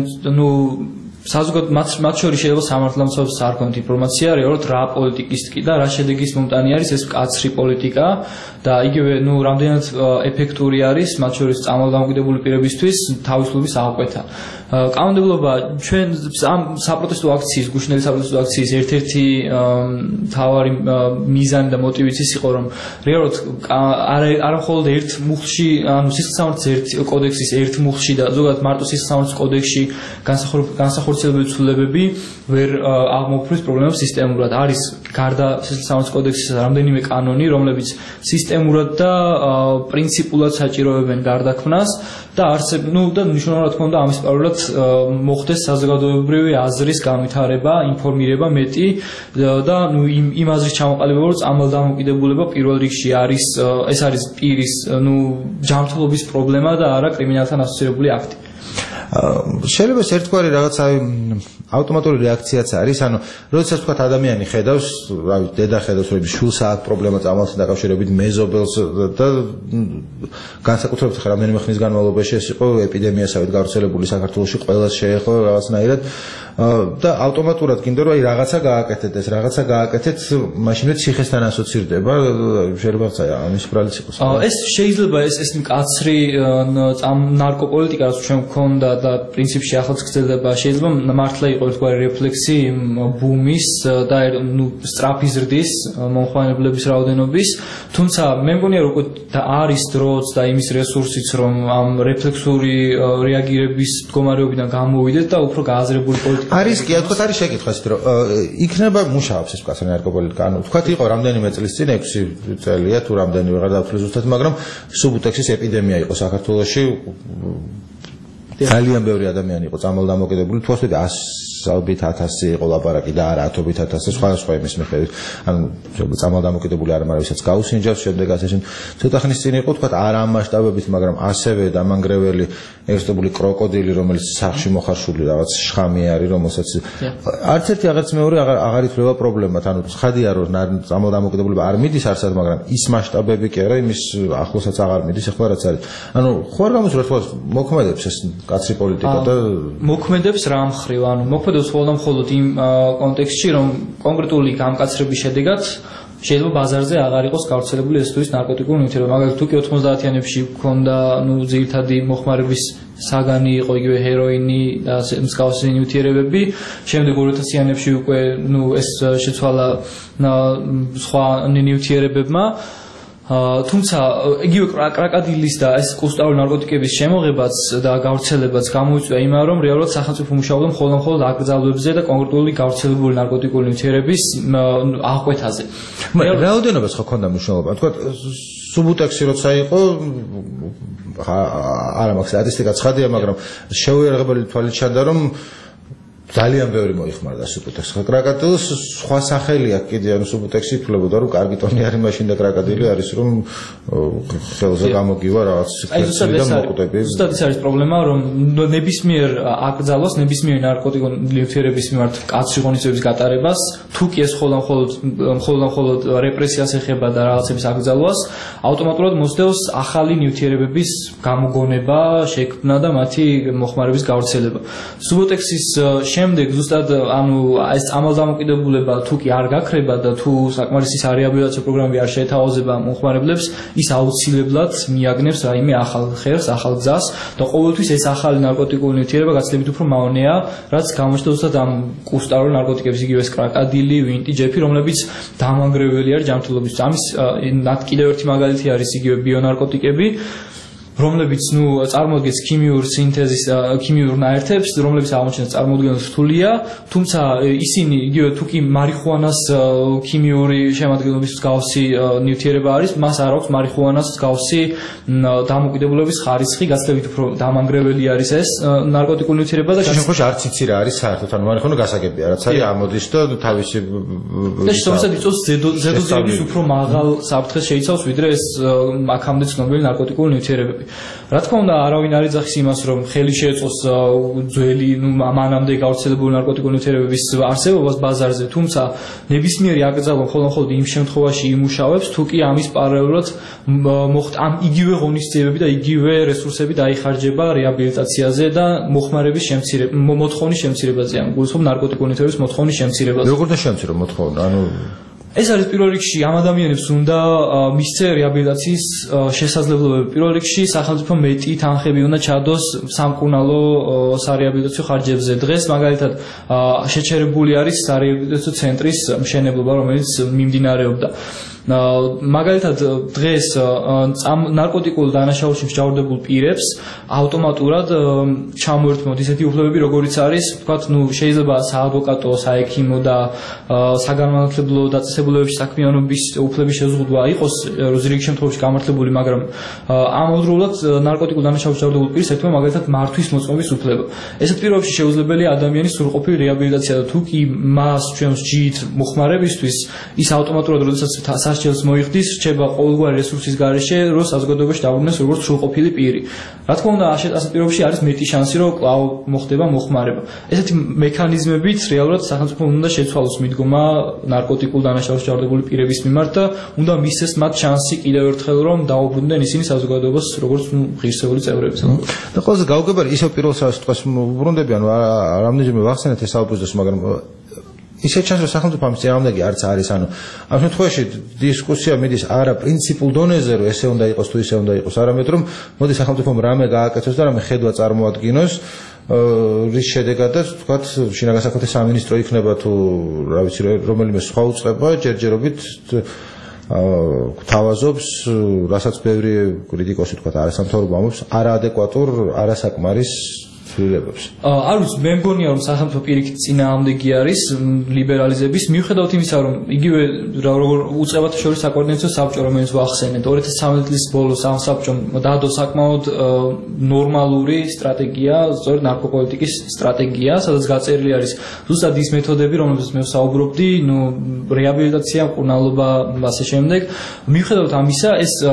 მათ შორის შეიძლება სამართლამცველს არ ქონთ ინფორმაცია რეალურად რა პოლიტიკისტი და რა შედეგის მომტანი არის ეს მკაცრი პოლიტიკა და იგივე რამდენად ეფექტური არის მათ შორის წამალდამოკიდებული პირებისთვის თავისუფლების აღკვეთა კანონმდებლობა ჩვენ ამ საპროტესტო აქციის გუშინდელი საპროტესტო აქციის ერთ-ერთი მთავარი მიზანი და მოტივიც ის იყო რომ რეალურად არ მხოლოდ ერთ მუხლში ანუ სისხლისამართლის ერთ კოდექსის ერთ მუხლში და ზოგადად მარტო სისხლისამართლის კოდექსში განსახორციელებელი ცვლილებები ვერ აღმოფხვრეს პრობლემებს სისტემურად არის გარდა სისხლისამართლის კოდექსისა რამდენიმე კანონი რომლებიც სისტემურად და პრინციპულად საჭიროებენ გარდაქმნას და და მნიშვნელოვნად თქმა უნდა ამის პარალელურად მოხდეს საზოგადოებრივი აზრის განვითარება, ინფორმირება მეტი და იმ აზრის ჩამოყალიბება, რომ წამალდამოკიდებულება პირველ რიგში არის ეს არის პირის ჯანმრთელობის პრობლემა და არა კრიმინალთან ასოცირებული აქტი. შეიძლება ერთგვარი რაღაცა ავტომატური რეაქციაც არის, ანუ როდესაც თქვა ადამიანი ხედავს, რა ვიცი, დედა ხედავს, რომ შულს აქვს პრობლემა წამალთან დაკავშირებით, მეზობელს და განსაკუთრებით ხარ რამდენიმე ხნის განმავლობაში ეს იყო ეპიდემიასავით გავრცელებული საქართველოში ყველას შეეხო რაღაცნაირად და ავტომატურად გინდა რომ აი რაღაცა გააკეთეთ ეს რაღაცა გააკეთეთ მაშინვე ციხესთან ასოცირდება შეიძლება ამის ბრალიც იყოს ეს შეიძლება ეს მკაცრი ნარკოპოლიტიკა რაც ჩვენ გვქონდა და პრინციპში ახლაც გრძელდება შეიძლება მართლა იყო ერთგვარი რეფლექსი ბუმის და სწრაფი ზრდის მომხმარებლების რაოდენობის თუმცა მე მგონია რომ არის დროც და იმის რესურსიც რომ ამ რეფლექსური რეაგირების მდგომარეობიდან გამოვიდეთ და უფრო გააზრებული პოლიტიკა არის კი თქვა არის შეკითხვა ისეთი რომ იქნება მუშაობს ეს მკაცრი ნარკოპოლიტიკა ანუ თქვა იყო რამდენიმე წლის წინ 6 წელია თუ რამდენი ვეღარ დავთვლი ზუსტად მაგრამ სუბუტექსის ეპიდემია იყო საქართველოში ძალიან ბევრი ადამიანი იყო წამალდამოკიდებული თუ ასე 100.000 იყო ლაპარაკი და არა 10.000 სხვა იმის მიხედვით ანუ წამალდამოკიდებული არ მაგრამ ვისაც გაუსინჯავს შემდეგ ასე ცოტა ხნის წინ იყო თქვა არა ამ მასშტაბებით მაგრამ ასევე დამანგრეველი ექსტებული კროკოდილი რომელიც სახში მოხარშული რაღაც შხამი არის რომელსაც არც ერთი აღარც მეორე აღარ ითვლება პრობლემად ანუ ცხადია რომ წამალდამოკიდებულება არ მიდის არსად მაგრამ ის მასშტაბები კი არა იმის ახლოსაც აღარ მიდის ახლა რაც არის ანუ ხო არ გამოსულა თქვა მოქმედებს ეს კაცრი პოლიტიკა და მოქმედებს რა მხრივ ანუ მოქმედებს მხოლოდ იმ კონტექსტში რომ კონკრეტული გამკაცრების შედეგად შეიძლება ბაზარზე აღარ იყოს გავრცელებული ეს თუ ის ნარკოტიკული ნივთიერება მაგალითად თუ კი 90-იანებში გქონდა ძირითადი მოხმარების საგანი იყო იგივე ჰეროინი და მსგავსი ნივთიერებები შემდეგ 2000-იანებში უკვე ეს შეცვალა სხვა ნივთიერებებმა თუმცა იგივე კრაკადილის და ეს კუსტარული ნარკოტიკების შემოღებაც და გავრცელებაც გამოიწვია იმან, რომ რეალურად სახელმწიფო მუშაობდა მხოლოდ აკრძალვებზე და კონკრეტული გავრცელებული ნარკოტიკული ნივთიერების აღკვეთაზე. რაოდენობას ხო ქონდა მნიშვნელობა? თქვა სუბუტექსი როცა იყო არა მაქვს სტატისტიკა ცხადია, მაგრამ შეუერაღებელი თვალით ჩანდა, რომ ძალიან ბევრი მოიხმარდა სუბუტექსს. კრაკადილს სხვა სახელი აქვს კიდე, ანუ სუბუტექსი ითვლებოდა, რომ კარგი ტონი არის მაშინ და კრაკადილი არის, რომ ხელზე გამოგივა რაღაც სიკვდილი და მოკვდები. ზუსტად ეს არის პრობლემა, რომ ნებისმიერ აკრძალვას, ნებისმიერ ნარკოტიკულ ნივთიერების მიმართ კაცრი ღონისძიების გატარებას, თუ კი ეს მხოლოდ რეპრესიას ეხება და რაღაცების აკრძალვას, ავტომატურად მოსდევს ახალი ნივთიერებების გამოგონება, შექმნა და მათი მოხმარების გავრცელება. სუბუტექსის შემდეგ ზუსტად ანუ ეს ამალდამოკიდებულება თუ კი არ გაქრება და თუ საკმარისი რეაბილიტაციო პროგრამები არ შეეთავაზება მომხმარებლებს, ის აუცილებლად მიაგნებს რაიმე ახალ ხერხს, ახალ გზას და ყოველთვის ეს ახალი ნარკოტიკული ნივთიერება გაცილებით უფრო მავნეა, რაც გამოჩნდა ზუსტად ამ კუსტარული ნარკოტიკების, იგივე ეს კრაკადილი, ვინტი, ჯეფი, რომლებიც დამანგრეველი არის ჯანმრთელობის. ამის კიდევ ერთი მაგალითი არის იგივე ბიონარკოტიკები, რომლებიც წარმოადგენს ქიმიურ სინთეზის ქიმიურ ნაერთებს, რომლებიც აღმოჩენს წარმოადგენს რთულია, თუმცა ისინი იგივე თუ კი მარიხუანას ქიმიური შემადგენლობის მსგავსი ნივთიერება არის, მას არ აქვს მარიხუანას მსგავსი დამოკიდებულების ხარისხი, გაცილებით უფრო დამანგრეველი არის ეს ნარკოტიკული ნივთიერება და შემთხვევაში არც იცი რა არის საერთოდ, ანუ მარიხუანა გასაგებია, რაც არის ამოდის და თავისი და შესაბამისად იწვევს ზედოზების უფრო მაღალ საფრთხეს შეიცავს, ვიდრე ეს აქამდე ცნობილი ნარკოტიკული ნივთიერებები. რა თქმა უნდა, არავინ არ იძახის იმას, რომ ხელი შეეწყოს ძველი, მანამდე გავრცელებული ნარკოტიკული ნივთიერებების არსებობას ბაზარზე, თუმცა ნებისმიერი აკრძალვა მხოლოდ იმ შემთხვევაში იმუშავებს, თუ კი ამის პარალელურად ამ იგივე ღონისძიებები და იგივე რესურსები დაიხარჯება რეაბილიტაციაზე და მოხმარების მოთხოვნის შემცირებაზე, ან გულისხმობ ნარკოტიკული ნივთიერების მოთხოვნის შემცირებაზე. როგორ და შემცირება მოთხოვნა? ანუ ეს არის პირველ რიგში ამ ადამიანებს უნდა მისცე რეაბილიტაციის შესაძლებლობები. პირველ რიგში სახელმწიფო მეტი თანხები უნდა ჩადოს სამკურნალო სარეაბილიტაციო ხარჯებზე. დღეს მაგალითად შეჩერებული არის სარეაბილიტაციო ცენტრის მშენებლობა, რომელიც მიმდინარეობდა. მაგალითად დღეს ნარკოტიკულ დანაშაულში მსჯავრდებულ პირებს ავტომატურად ჩამოერთმოთ ისეთი უფლებები, როგორიც არის, ვთქვათ, შეიძლება საადვოკატო, საექიმო და საგანმანათლებლო დაწესებულებებში საქმიანობის უფლების შეზღუდვა იყოს რიგ შემთხვევაში გამართლებული, მაგრამ ამავდროულად ნარკოტიკულ დანაშაულში მსჯავრდებულ პირს ეთმობა მაგალითად მართვის მოწმობის უფლება. ესეთ პირობებში შეუძლებელია ადამიანის სრულყოფილი რეაბილიტაცია და თუ კი მას ჩვენს ჯით მოხმარებისთვის ის ავტომატურად როდესაც სასჯელს მოიხდის, რჩება ყოველგვარი რესურსის გარეშე, რომ საზოგადოებაში დაუბრუნდეს როგორც სრულყოფილი პირი. რა თქმა უნდა, ასეთ პირობებში არის მეტი შანსი, რომ კვლავ მოხდება მოხმარება. ესეთი მექანიზმებით რეალურად სახელმწიფო უნდა შეცვალოს მიდგომა ნარკოტიკულ დანაშაულში მსჯავრდებული პირების მიმართ და უნდა მისცეს მათ შანსი კიდევ ერთხელ, რომ დაუბრუნდნენ ისინი საზოგადოებას როგორც ღირსეული წევრები. და ყველაზე გაუგებარი ისევ პირველ სიტყვას უბრუნდები, ანუ რამდენჯერმე ვახსენეთ ეს საუბრისას, მაგრამ ისე ჩანს, რომ სახელმწიფო ამის წინააღმდეგი არც არის, ანუ ამ შემთხვევაში დისკუსია მიდის არა პრინციპულ დონეზე, რომ ესე უნდა იყოს თუ ისე უნდა იყოს, არამედ რომ მოდი სახელმწიფომ რამე გააკეთოს და რამე ხედვა წარმოადგინოს, რის შედეგადაც ვთქვათ, შინაგან საქმეთა სამინისტრო იქნება თუ რა ვიცი, რომელიმე სხვა უწყება ჯერჯერობით გვთავაზობს, რასაც ბევრი კრიტიკოსი ვთქვათ, არასამთავრობო ამბობს, არაადეკვატურ, არასაკმარის არ ვიცი, მე მგონია რომ სახელმწიფო პირიქით წინააღმდეგი არის ლიბერალიზების, მიუხედავად იმისა, რომ იგივე უწყებათა შორის საკოორდინაციო საბჭო, რომელიც ვახსენეთ, 2013 წლის ბოლოს ამ საბჭომ დადო საკმაოდ ნორმალური სტრატეგია, სწორედ ნარკოპოლიტიკის სტრატეგია, სადაც გაწერილი არის ზუსტად ის მეთოდები, რომლებზეც მე ვსაუბრობდი, რეაბილიტაცია, მკურნალობა, ასე შემდეგ. მიუხედავად ამისა,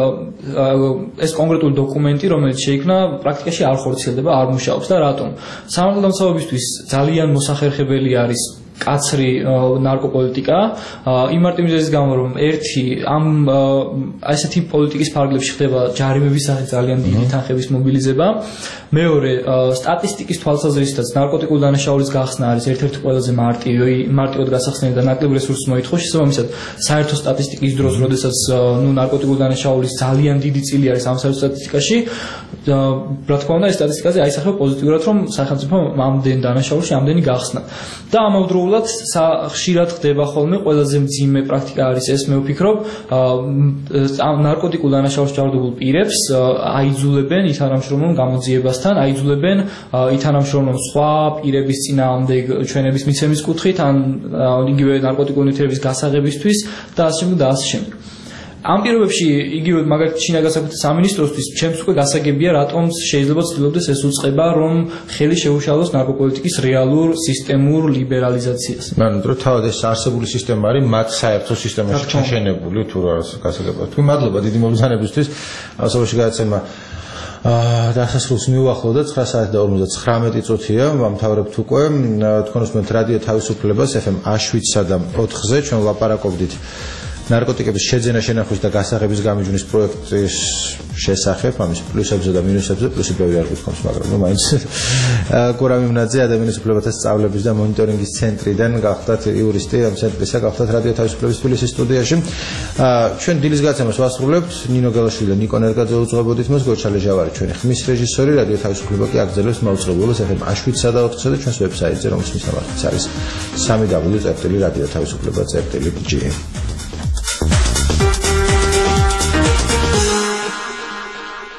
ეს კონკრეტული დოკუმენტი, რომელიც შეიქმნა, პრაქტიკაში არ ხორციელდება, არ მუშაობს და რატომ? სამართალდამცავებისთვის ძალიან მოსახერხებელი არის კაცრი ნარკოპოლიტიკა, იმ მარტივიზების გამო, რომ ერთი ამ ასეთი პოლიტიკის ფარგლებში ხდება ჯარიმების სახით ძალიან დიდი თანხების მობილიზება, მეორე სტატისტიკის თვალსაზრისითაც ნარკოტიკული დანაშაულის გახსნა არის ერთ-ერთი ყველაზე მარტივად გასახსნელი და ნაკლებ რესურსს მოითხოვს, შესაბამისად საერთო სტატისტიკის დროს, როდესაც ნარკოტიკული დანაშაულის ძალიან დიდი წილი არის ამ საერთო სტატისტიკაში, რა თქმა უნდა, ეს სტატისტიკაზე აისახება პოზიტიურად, რომ სახელმწიფო ამდენ დანაშაულში ამდენი გახსნა და ამავდროულად ამავდროულად ხშირად ხდება ხოლმე ყველაზე მძიმე პრაქტიკა არის ეს მე ვფიქრობ ნარკოტიკულ დანაშაულს ჭარბობულ პირებს აიძულებენ ითანამშრომლონ გამოძიებასთან აიძულებენ ითანამშრომლონ სხვა პირების წინააღმდეგ ჩვენების მიცემის კუთხით ან იგივე ნარკოტიკული ნივთიერების გასაღებისთვის და ასე შემდეგ და ასე შემდეგ ამ პირობებში იგივე მაგალითად შინაგან საქმეთა სამინისტროსთვის ჩემს უკვე გასაგებია რატომ შეიძლება ცდილობდეს ეს უწყება რომ ხელი შეუშალოს ნარკოპოლიტიკის რეალურ სისტემურ ლიბერალიზაციას. ანუ თუ თავად ეს არსებული სისტემა არის მათ საერთო სისტემაში ჩაშენებული თუ რა გასაგებია. თქვენ მადლობა დიდი მოგზანებისთვის. ასობაში გადაცემა დასასრულს მივუახლოვდა 9 საათი და 59 წუთია. ვამთავრებთ უკვე თქვენ უსმენთ რადიო თავისუფლებას FM A7-სა და 4-ზე ჩვენ ვლაპარაკობდით ნარკოტიკების შეძენა შენახვის და გასაღების გამიჯვნის პროექტის შესახებ, ამის პლუსებზე და მინუსებზე, პლუსი ბევრი არ გითხოვს, მაგრამ ნუ მაინც გურამი მნაძე ადამიანის უფლებათა სწავლების და მონიტორინგის ცენტრიდან გახდათ იურისტი, ამ ცენტრისა გახდათ რადიო თავისუფლების თბილისის სტუდიაში. ჩვენ დილის გაცემას ვასრულებთ. ნინო გელაშვილი და ნიკო ნერგაძე უძღვებოდით მას, გორჩალე ჟავარი ჩვენი ხმის რეჟისორი, რადიო თავისუფლება კი აგრძელებს მაუწყებლობას FM A7-სა და 4-სა და ჩვენს ვებსაიტზე, რომელსაც მისამართიც არის www.radioთავისუფლება.gr.